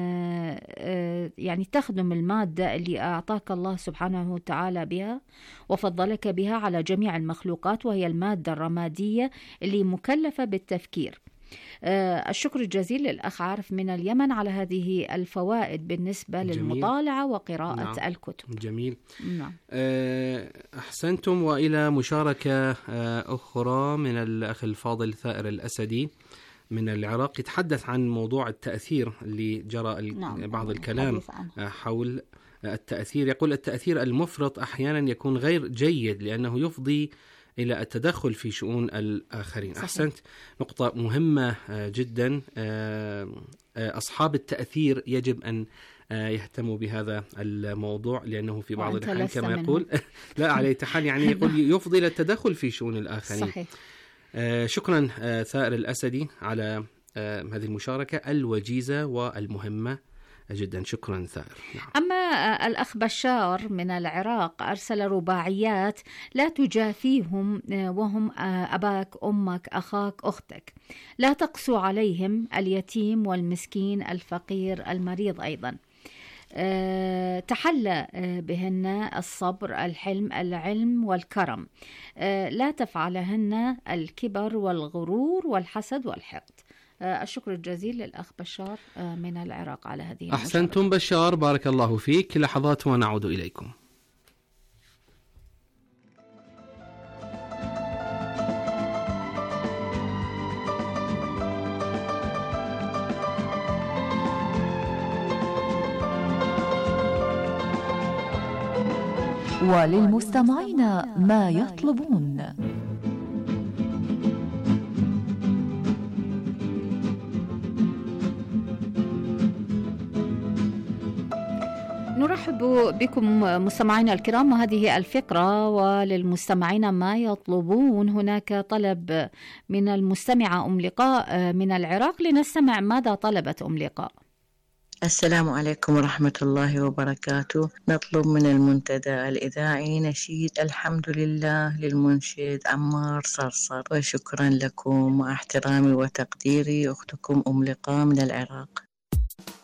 يعني تخدم المادة اللي أعطاك الله سبحانه وتعالى بها وفضلك بها على جميع المخلوقات، وهي المادة الرمادية اللي مكلفة بالتفكير. الشكر الجزيل للأخ عارف من اليمن على هذه الفوائد بالنسبة جميل. للمطالعة وقراءة نعم. الكتب. جميل. نعم. أحسنتم. وإلى مشاركة أخرى من الأخ الفاضل ثائر الأسدي من العراق، يتحدث عن موضوع التأثير اللي جرى نعم. بعض الكلام حول التأثير. يقول: التأثير المفرط أحيانا يكون غير جيد لأنه يفضي إلى التدخل في شؤون الآخرين. صحيح. أحسنت. نقطة مهمة جدا. أصحاب التأثير يجب أن يهتموا بهذا الموضوع، لأنه في بعض الأحيان كما يقول لا عليه حال يعني يقول يفضي إلى التدخل في شؤون الآخرين. صحيح. شكرا ثائر الأسدي على هذه المشاركة الوجيزة والمهمة جدا. شكرا ثائر. نعم. أما الأخ بشار من العراق أرسل رباعيات: لا تجافيهم وهم أباك، أمك، أخاك، أختك. لا تقسو عليهم، اليتيم والمسكين، الفقير، المريض. أيضا تحلى بهن الصبر، الحلم، العلم والكرم. لا تفعلهن الكبر والغرور والحسد والحقد. الشكر الجزيل للأخ بشار من العراق على هذه المشاركة. أحسنتم بشار، بارك الله فيك. لحظات ونعود إليكم. وللمستمعين ما يطلبون. نرحب بكم مستمعينا الكرام، وهذه الفقرة وللمستمعين ما يطلبون. هناك طلب من المستمعة أم لقاء من العراق، لنستمع ماذا طلبت أم لقاء. السلام عليكم ورحمة الله وبركاته. نطلب من المنتدى الإذاعي نشيد الحمد لله للمنشد عمار صرصر، وشكرا لكم، مع احترامي وتقديري أختكم أم لقاء من العراق.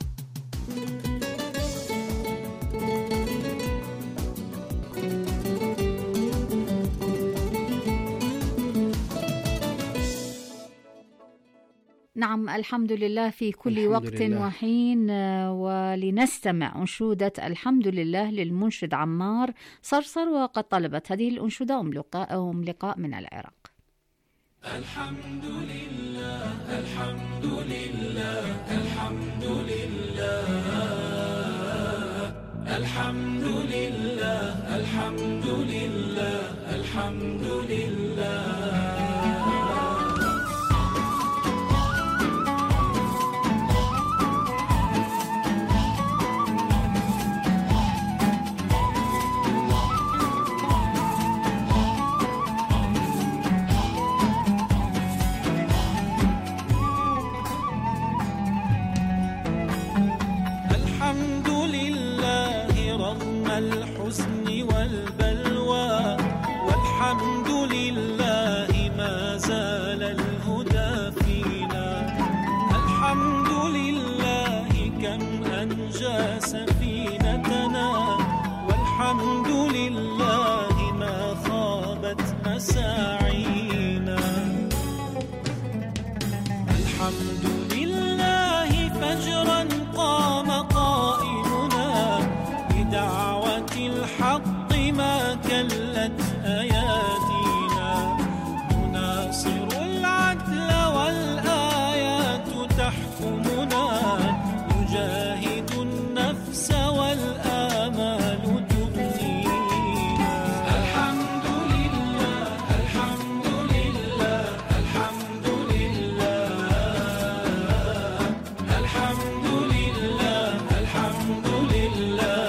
نعم الحمد لله في كل وقت لله. وحين. ولنستمع أنشودة الحمد لله للمنشد عمار صرصر، وقد طلبت هذه الأنشودة أم لقاء, أم لقاء من العراق. الحمد لله الحمد لله الحمد لله الحمد لله الحمد لله الحمد لله. الحزن والبلوى والحمد لله ما زال الهدى فينا. الحمد لله كم أنجى سفينتنا والحمد لله ما خابت مساعينا. الحمد لله فجرا قام قائمنا بدعوة الحق ما كلت أيادينا. نناصر العدل والآيات تحكمنا نجاهد النفس والآمال تبنينا. الحمد لله الحمد لله الحمد لله الحمد لله الحمد لله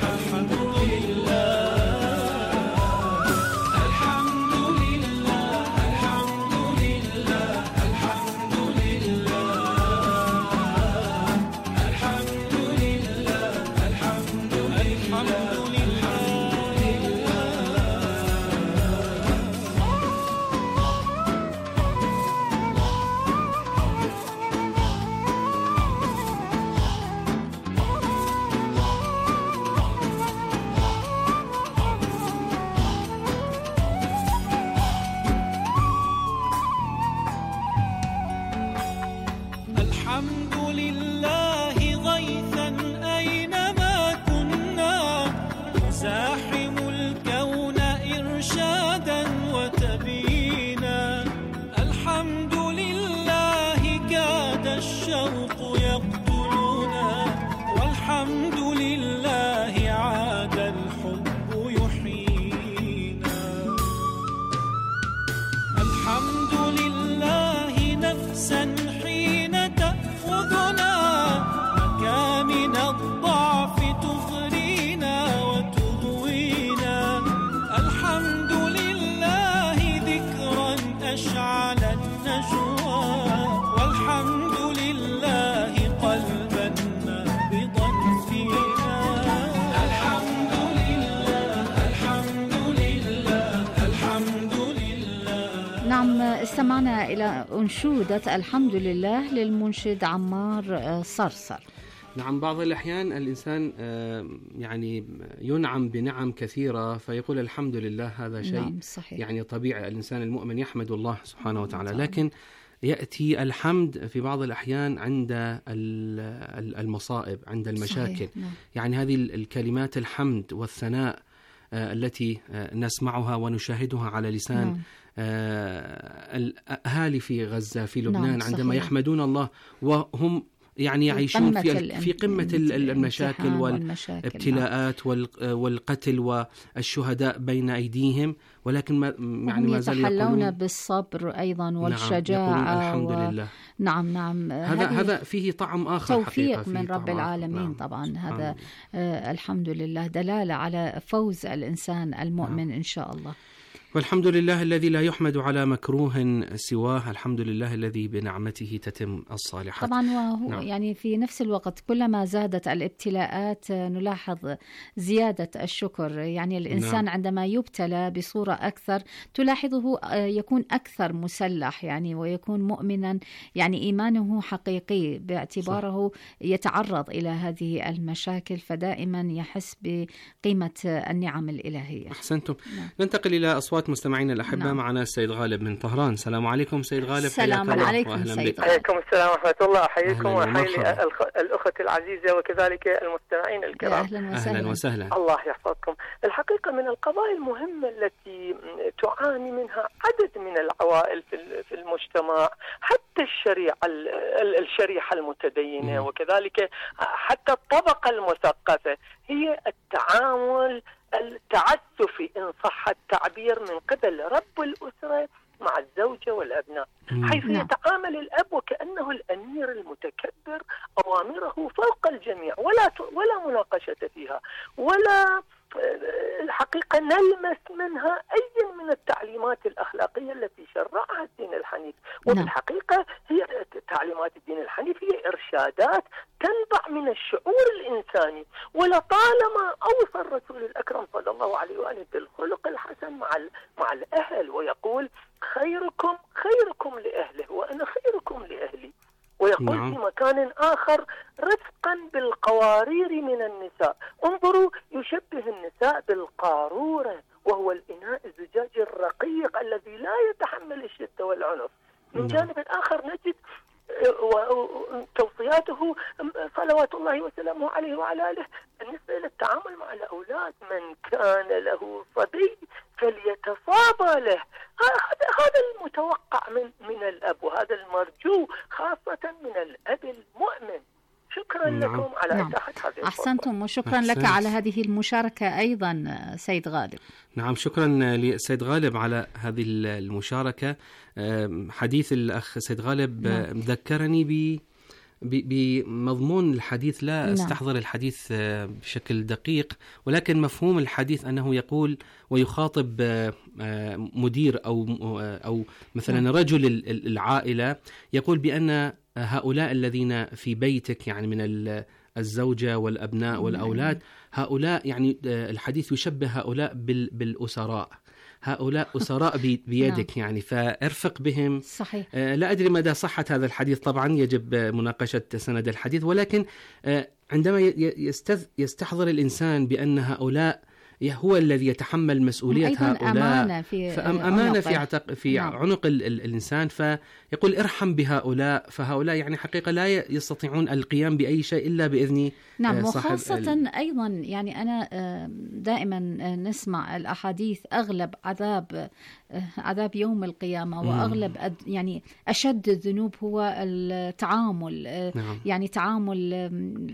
استمعنا إلى أنشودة الحمد لله للمنشد عمار صرصر. نعم بعض الأحيان الإنسان يعني ينعم بنعم كثيرة فيقول الحمد لله، هذا شيء نعم صحيح. يعني طبيعي، الإنسان المؤمن يحمد الله سبحانه وتعالى، لكن يأتي الحمد في بعض الأحيان عند المصائب، عند المشاكل. نعم. يعني هذه الكلمات الحمد والثناء التي نسمعها ونشاهدها على لسان نعم. الأهالي في غزة في لبنان نعم عندما يحمدون الله وهم يعني يعيشون في في قمة المشاكل والابتلاءات والقتل والشهداء بين أيديهم، ولكن ما يعني ما زال يتحلون بالصبر أيضا والشجاعة. نعم الحمد و... لله. نعم نعم هذا هذا فيه طعم آخر، توفيق من رب العالمين. نعم. طبعا هذا آه الحمد لله دلالة على فوز الإنسان المؤمن. نعم. إن شاء الله. والحمد لله الذي لا يحمد على مكروه سواه، الحمد لله الذي بنعمته تتم الصالحات. طبعا وهو نعم. يعني في نفس الوقت كلما زادت الابتلاءات نلاحظ زيادة الشكر. يعني الإنسان نعم. عندما يبتلى بصورة أكثر تلاحظه يكون أكثر مسلح يعني ويكون مؤمنا، يعني إيمانه حقيقي باعتباره صح. يتعرض إلى هذه المشاكل، فدائما يحس بقيمة النعم الإلهية. أحسنتم. نعم. ننتقل إلى أصوات الاتصالات مستمعين الأحبة. نعم. معنا السيد غالب من طهران. السلام عليكم سيد غالب. السلام عليكم سيد غالب. عليكم السلام ورحمة الله. أحييكم وأحيي الأخت العزيزة وكذلك المستمعين الكرام. أهلا وسهلا. أهلا وسهلا. الله يحفظكم. الحقيقة من القضايا المهمة التي تعاني منها عدد من العوائل في المجتمع، حتى الشريعة الشريحة المتدينة وكذلك حتى الطبقة المثقفة، هي التعامل التعسفي إن صح التعبير من قبل رب الأسرة مع الزوجة والأبناء، حيث يتعامل الأب وكأنه الأمير المتكبر، أوامره فوق الجميع ولا ولا مناقشة فيها، ولا الحقيقة نلمس منها أي من التعليمات الأخلاقية التي شرعها الدين الحنيف. وبالحقيقة هي تعليمات الدين الحنيف هي إرشادات تنبع من الشعور الإنساني، ولطالما أوصى الرسول الأكرم صلى الله عليه وآله بالخلق الحسن مع مع الأهل، ويقول خيركم خيركم لأهله وأنا خيركم لأهلي. ويقول نعم. في مكان آخر رفقا بالقوارير من النساء. انظروا، يشبه النساء بالقارورة، وهو الإناء الزجاج الرقيق الذي لا يتحمل الشدة والعنف. من جانب آخر نجد توصياته صلوات الله وسلامه عليه وعلى آله بالنسبة إلى التعامل مع الأولاد. من كان له صبي فليتصابى له. هذا المتوقع من من الأب، وهذا المرجو خاصة من الأب المؤمن. شكرا نعم. لكم على نعم. إتاحة هذه الفرصة. أحسنتم، وشكرا أحسنت. لك على هذه المشاركة أيضا سيد غالب. نعم، شكرا لسيد غالب على هذه المشاركة. حديث الأخ سيد غالب نعم. ذكرني ب بمضمون الحديث. لا نعم. استحضر الحديث بشكل دقيق، ولكن مفهوم الحديث أنه يقول ويخاطب مدير أو أو مثلا نعم. رجل العائلة، يقول بأن هؤلاء الذين في بيتك، يعني من الزوجة والأبناء والأولاد، هؤلاء يعني الحديث يشبه هؤلاء بالأسراء، هؤلاء أسراء بيدك يعني، فارفق بهم. صحيح. لا أدري مدى صحة هذا الحديث، طبعا يجب مناقشة سند الحديث، ولكن عندما يستحضر الإنسان بأن هؤلاء هو الذي يتحمل مسؤولية هؤلاء، أمانة في فأمانة في عتق في نعم. عنق ال ال الإنسان، فيقول ارحم بهؤلاء، فهؤلاء يعني حقيقة لا يستطيعون القيام بأي شيء إلا بإذن نعم. صاحب وخاصة ال... أيضا يعني أنا دائما نسمع الأحاديث أغلب عذاب عذاب يوم القيامة، وأغلب أد يعني أشد الذنوب هو التعامل نعم. يعني تعامل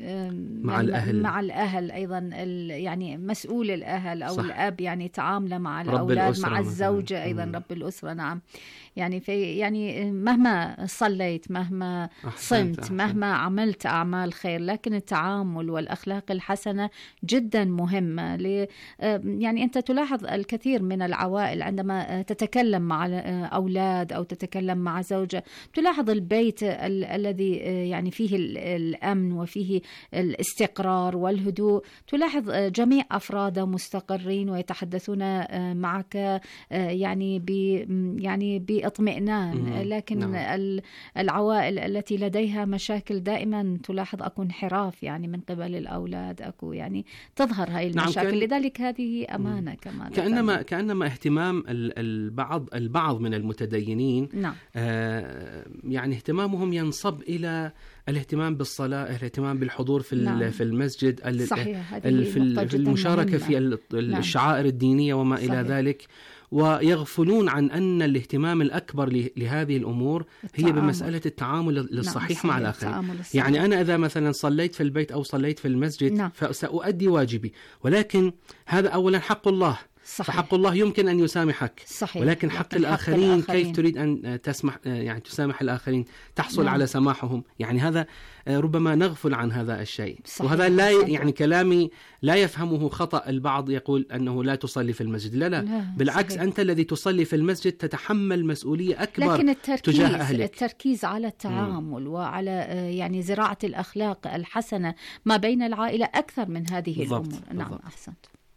مع الأهل مع الأهل أيضا، يعني مسؤول الأهل أو صح. الأب يعني تعامله مع الأولاد، مع الزوجة مثلاً. أيضا رب الأسرة. نعم. يعني في يعني مهما صليت، مهما صمت، أحسنت. مهما عملت أعمال خير، لكن التعامل والأخلاق الحسنة جدا مهمة. ل يعني أنت تلاحظ الكثير من العوائل عندما تتكلم مع أولاد أو تتكلم مع زوجة، تلاحظ البيت ال الذي يعني فيه الأمن وفيه الاستقرار والهدوء، تلاحظ جميع أفراده مستقرين ويتحدثون معك يعني ب يعني باطمئنان. لكن نعم. العوائل التي لديها مشاكل دائما تلاحظ أكو انحراف يعني من قبل الأولاد، أكو يعني تظهر هاي المشاكل. نعم. لذلك هذه أمانة كمان، كأنما كأنما اهتمام البعض البعض من المتدينين نعم. آه يعني اهتمامهم ينصب إلى الاهتمام بالصلاة، الاهتمام بالحضور في نعم. في المسجد، صحيح. في المشاركة في الشعائر الدينية وما صحيح. إلى ذلك، ويغفلون عن أن الاهتمام الأكبر لهذه الأمور هي بمسألة التعامل الصحيح نعم. مع الآخرين. يعني أنا إذا مثلا صليت في البيت أو صليت في المسجد نعم. فسأؤدي واجبي، ولكن هذا أولا حق الله. صحيح. فحق الله يمكن أن يسامحك صحيح. ولكن حق, حق الآخرين, الآخرين كيف تريد أن تسمح يعني تسامح الآخرين، تحصل نعم. على سماحهم؟ يعني هذا ربما نغفل عن هذا الشيء. صحيح. وهذا لا يعني كلامي لا يفهمه خطأ البعض، يقول أنه لا تصلي في المسجد. لا لا, لا. بالعكس صحيح. أنت الذي تصلي في المسجد تتحمل مسؤولية أكبر لكن التركيز تجاه أهلك. التركيز على التعامل م. وعلى يعني زراعة الأخلاق الحسنة ما بين العائلة أكثر من هذه بالضبط. الأمور. بالضبط. نعم أحسنت.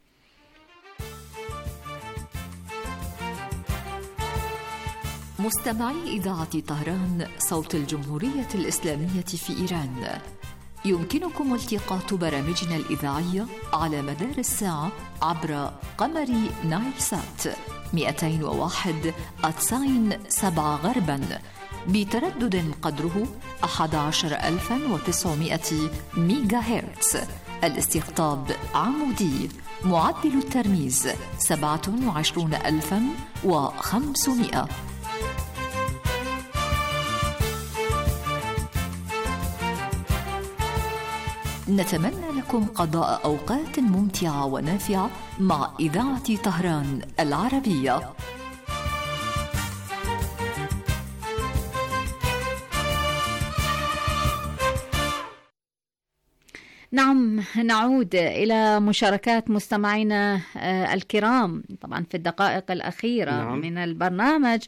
مستمعي إذاعة طهران صوت الجمهورية الإسلامية في إيران، يمكنكم التقاط برامجنا الإذاعية على مدار الساعة عبر قمر نايل سات مئتين وواحد أتساين سبعة غربا بتردد قدره أحد عشر ألفا وتسعمائة ميجا هرتز. الاستقطاب عمودي. معدل الترميز سبعة وعشرون ألفا وخمسمائة. نتمنى لكم قضاء أوقات ممتعة ونافعة مع إذاعة طهران العربية. نعم، نعود إلى مشاركات مستمعينا الكرام طبعا في الدقائق الأخيرة نعم. من البرنامج.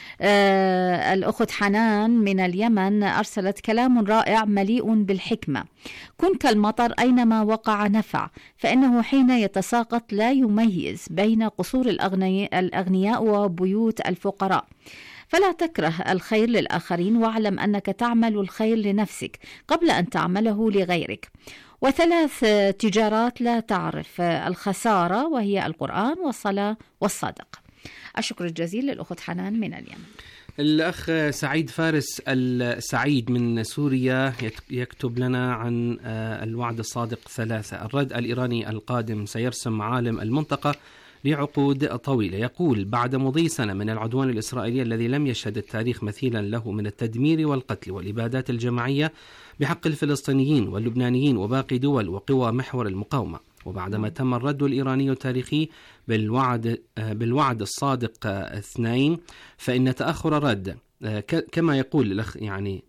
آه الأخت حنان من اليمن أرسلت: كلام رائع مليء بالحكمة. كن كالمطر أينما وقع نفع، فإنه حين يتساقط لا يميز بين قصور الأغنياء وبيوت الفقراء. فلا تكره الخير للآخرين، واعلم أنك تعمل الخير لنفسك قبل أن تعمله لغيرك. وثلاث تجارات لا تعرف الخسارة، وهي القرآن والصلاة والصدق. الشكر الجزيل للأخت حنان من اليمن. الأخ سعيد فارس السعيد من سوريا يكتب لنا عن الوعد الصادق ثلاثة. الرد الإيراني القادم سيرسم معالم المنطقة لعقود طويلة. يقول: بعد مضي سنة من العدوان الإسرائيلي الذي لم يشهد التاريخ مثيلا له من التدمير والقتل والإبادات الجماعية بحق الفلسطينيين واللبنانيين وباقي دول وقوى محور المقاومة، وبعدما تم الرد الإيراني التاريخي بالوعد بالوعد الصادق اثنين، فإن تأخر الرد كما يقول الأخ يعني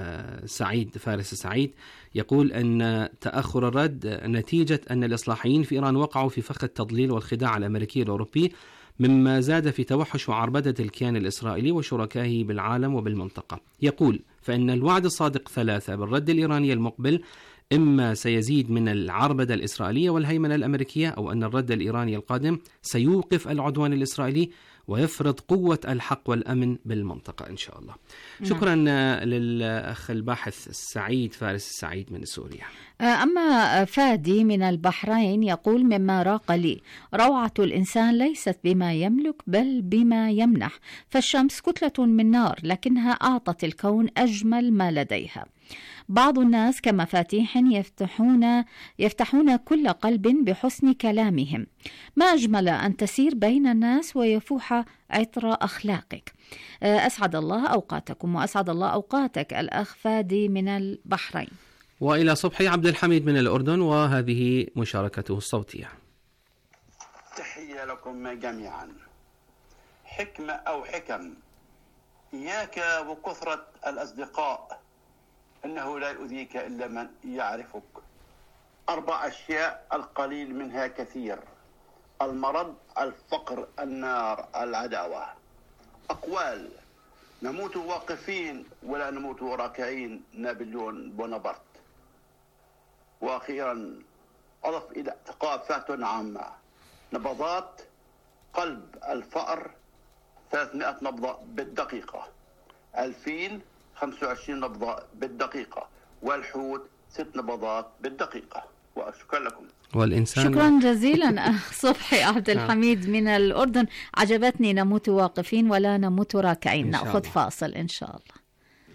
سعيد فارس سعيد، يقول أن تأخر الرد نتيجة أن الإصلاحيين في إيران وقعوا في فخ التضليل والخداع الأمريكي الأوروبي، مما زاد في توحش وعربدة الكيان الإسرائيلي وشركائه بالعالم وبالمنطقة. يقول: فإن الوعد الصادق ثلاثة بالرد الإيراني المقبل إما سيزيد من العربدة الإسرائيلية والهيمنة الأمريكية، أو أن الرد الإيراني القادم سيوقف العدوان الإسرائيلي ويفرض قوة الحق والأمن بالمنطقة إن شاء الله. شكرا للأخ الباحث السعيد فارس السعيد من سوريا. أما فادي من البحرين يقول: مما راق لي روعة الإنسان ليست بما يملك بل بما يمنح، فالشمس كتلة من نار لكنها أعطت الكون أجمل ما لديها. بعض الناس كمفاتيح يفتحون يفتحون كل قلب بحسن كلامهم. ما أجمل أن تسير بين الناس ويفوح عطر أخلاقك. أسعد الله أوقاتكم وأسعد الله أوقاتك الأخ فادي من البحرين. وإلى صبحي عبد الحميد من الأردن، وهذه مشاركته الصوتية. تحية لكم جميعا. حكمة أو حكم، إياك وكثرة الأصدقاء، إنه لا يؤذيك إلا من يعرفك. أربع أشياء القليل منها كثير: المرض، الفقر، النار، العداوة. أقوال: نموت واقفين ولا نموت راكعين، نابليون بونابرت. وأخيرا أضف إلى ثقافات عامة: نبضات قلب الفأر ثلاثمائة نبضة بالدقيقة، الفيل خمسة وعشرين نبضة بالدقيقة، والحوت ست نبضات بالدقيقة. وشكرا لكم. والإنسان شكرا جزيلا أخ صبحي عبد الحميد من الأردن. عجبتني نموت واقفين ولا نموت راكعين. نأخذ فاصل إن شاء الله.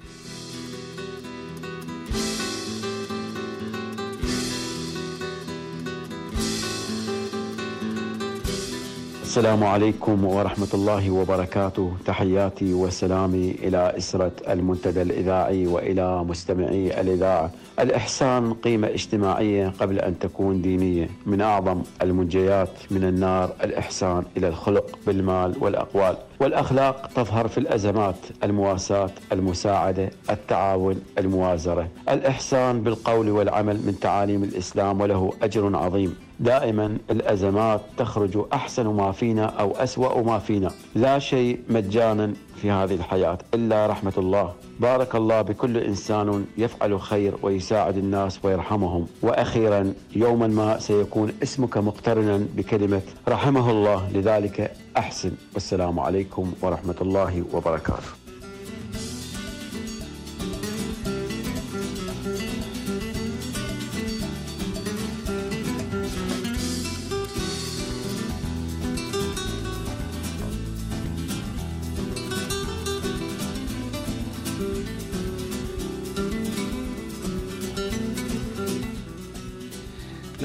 السلام عليكم ورحمة الله وبركاته. تحياتي وسلامي إلى أسرة المنتدى الإذاعي وإلى مستمعي الإذاعة. الإحسان قيمة اجتماعية قبل أن تكون دينية. من أعظم المنجيات من النار الإحسان إلى الخلق بالمال والأقوال. والأخلاق تظهر في الأزمات: المواساة، المساعدة، التعاون، الموازرة. الإحسان بالقول والعمل من تعاليم الإسلام وله أجر عظيم. دائما الأزمات تخرج أحسن ما فينا أو أسوأ ما فينا. لا شيء مجانا في هذه الحياة إلا رحمة الله. بارك الله بكل إنسان يفعل خير ويساعد الناس ويرحمهم. وأخيرا، يوما ما سيكون اسمك مقترنا بكلمة رحمه الله، لذلك أحسن. والسلام عليكم ورحمة الله وبركاته.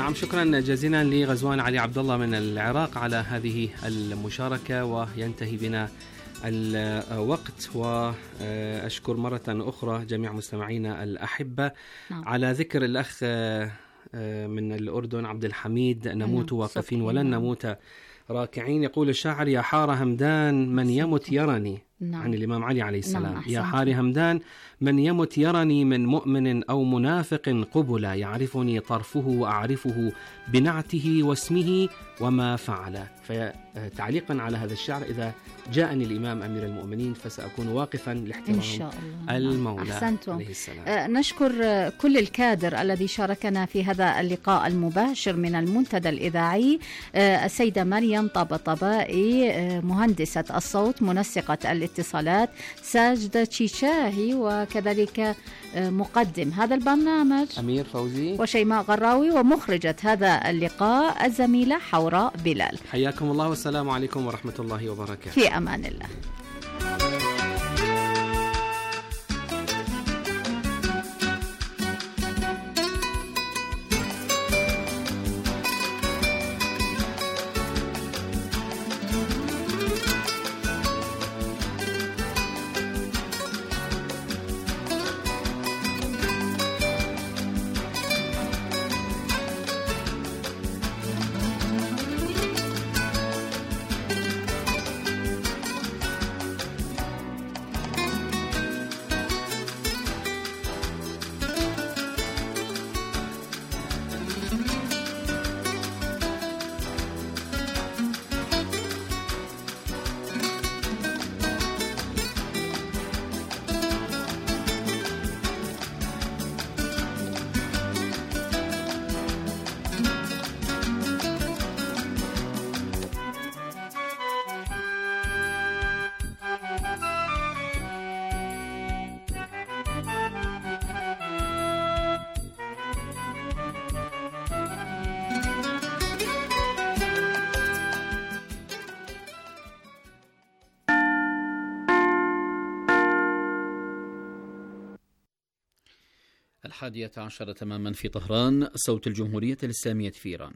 نعم، شكرا جزيلا لغزوان علي عبد الله من العراق على هذه المشاركة. وينتهي بنا الوقت، وأشكر مرة أخرى جميع مستمعينا الأحبة. نعم. على ذكر الأخ من الأردن عبد الحميد، نموت واقفين ولن نموت راكعين. يقول الشاعر: يا حار همدان من يمت يرني. نعم. عن الإمام علي عليه السلام. نعم. يا حار همدان من يمت يرني من مؤمن أو منافق قبلا، يعرفني طرفه وأعرفه بنعته واسمه وما فعل. فتعليقا على هذا الشعر: إذا جاءني الإمام أمير المؤمنين فسأكون واقفا لاحترام إن شاء الله. المولى أحسنتم. عليه السلام. آه نشكر كل الكادر الذي شاركنا في هذا اللقاء المباشر من المنتدى الإذاعي. آه السيدة مريم طبطبائي، آه مهندسة الصوت، منسقة الاتصالات ساجدة تشيشاهي، وكذلك آه مقدم هذا البرنامج أمير فوزي، وشيماء غراوي، ومخرجة هذا اللقاء الزميلة حوراء بلال. حياكم الله، والسلام عليكم ورحمة الله وبركاته. في أمان الله. الحادية عشرة تماما في طهران، صوت الجمهورية الإسلامية في إيران.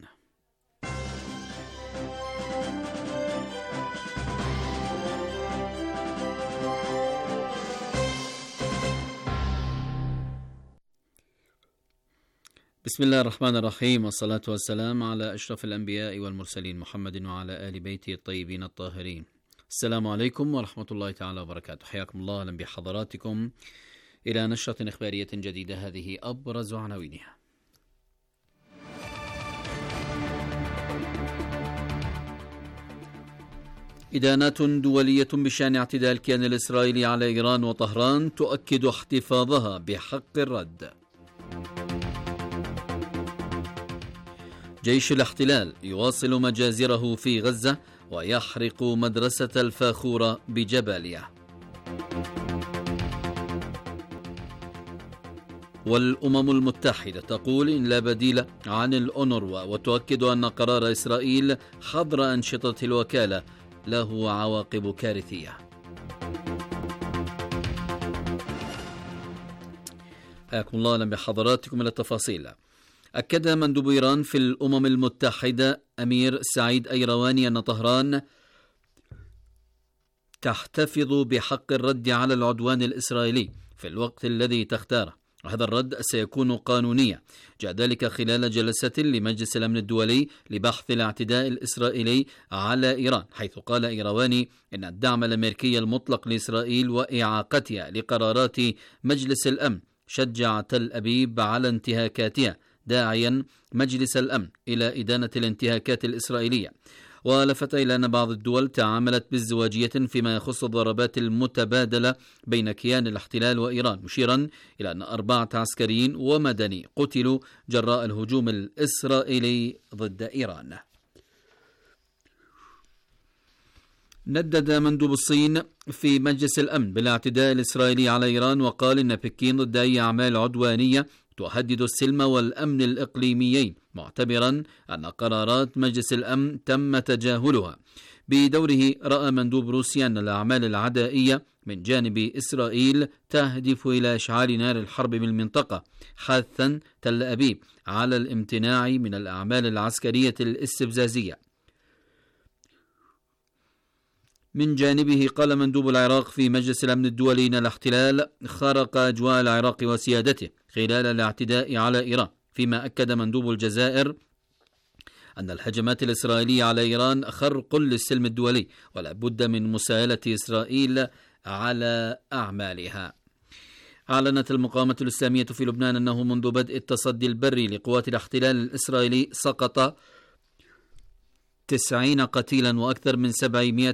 بسم الله الرحمن الرحيم، والصلاة والسلام على أشرف الأنبياء والمرسلين محمد وعلى آل بيته الطيبين الطاهرين. السلام عليكم ورحمة الله تعالى وبركاته. حياكم الله، أهلا بحضراتكم إلى نشرة إخبارية جديدة. هذه أبرز عناوينها. إدانات دولية بشأن اعتداء الكيان الإسرائيلي على إيران وطهران تؤكد احتفاظها بحق الرد. جيش الاحتلال يواصل مجازره في غزة ويحرق مدرسة الفاخورة بجباليا. والأمم المتحدة تقول إن لا بديل عن الأونروا، وتؤكد أن قرار إسرائيل حظر أنشطة الوكالة له عواقب كارثية. حياكم الله، أهلا بحضراتكم إلى التفاصيل. أكد مندوب إيران في الأمم المتحدة أمير سعيد أيرواني أن طهران تحتفظ بحق الرد على العدوان الإسرائيلي في الوقت الذي تختاره. وهذا الرد سيكون قانونيا. جاء ذلك خلال جلسة لمجلس الأمن الدولي لبحث الاعتداء الإسرائيلي على إيران، حيث قال إيرواني إن الدعم الأمريكي المطلق لإسرائيل وإعاقتها لقرارات مجلس الأمن شجع تل أبيب على انتهاكاتها، داعيا مجلس الأمن إلى إدانة الانتهاكات الإسرائيلية. ولفت إلى أن بعض الدول تعاملت بازدواجية فيما يخص الضربات المتبادلة بين كيان الاحتلال وإيران، مشيرا إلى أن أربعة عسكريين ومدني قتلوا جراء الهجوم الإسرائيلي ضد إيران. ندد مندوب الصين في مجلس الأمن بالاعتداء الإسرائيلي على إيران، وقال إن بكين ضد أي أعمال عدوانية تهدد السلم والأمن الإقليميين، معتبرا أن قرارات مجلس الأمن تم تجاهلها. بدوره رأى مندوب روسيا أن الأعمال العدائية من جانب إسرائيل تهدف إلى إشعال نار الحرب بالمنطقة، حاثا تل أبيب على الامتناع من الأعمال العسكرية الاستفزازية. من جانبه قال مندوب العراق في مجلس الأمن الدولي أن الاحتلال خرق أجواء العراق وسيادته خلال الاعتداء على إيران، فيما أكد مندوب الجزائر أن الهجمات الإسرائيلية على إيران خرق للسلم الدولي ولا بد من مساءلة إسرائيل على أعمالها. أعلنت المقاومة الإسلامية في لبنان أنه منذ بدء التصدي البري لقوات الاحتلال الإسرائيلي سقط تسعين قتيلا وأكثر من سبعمائة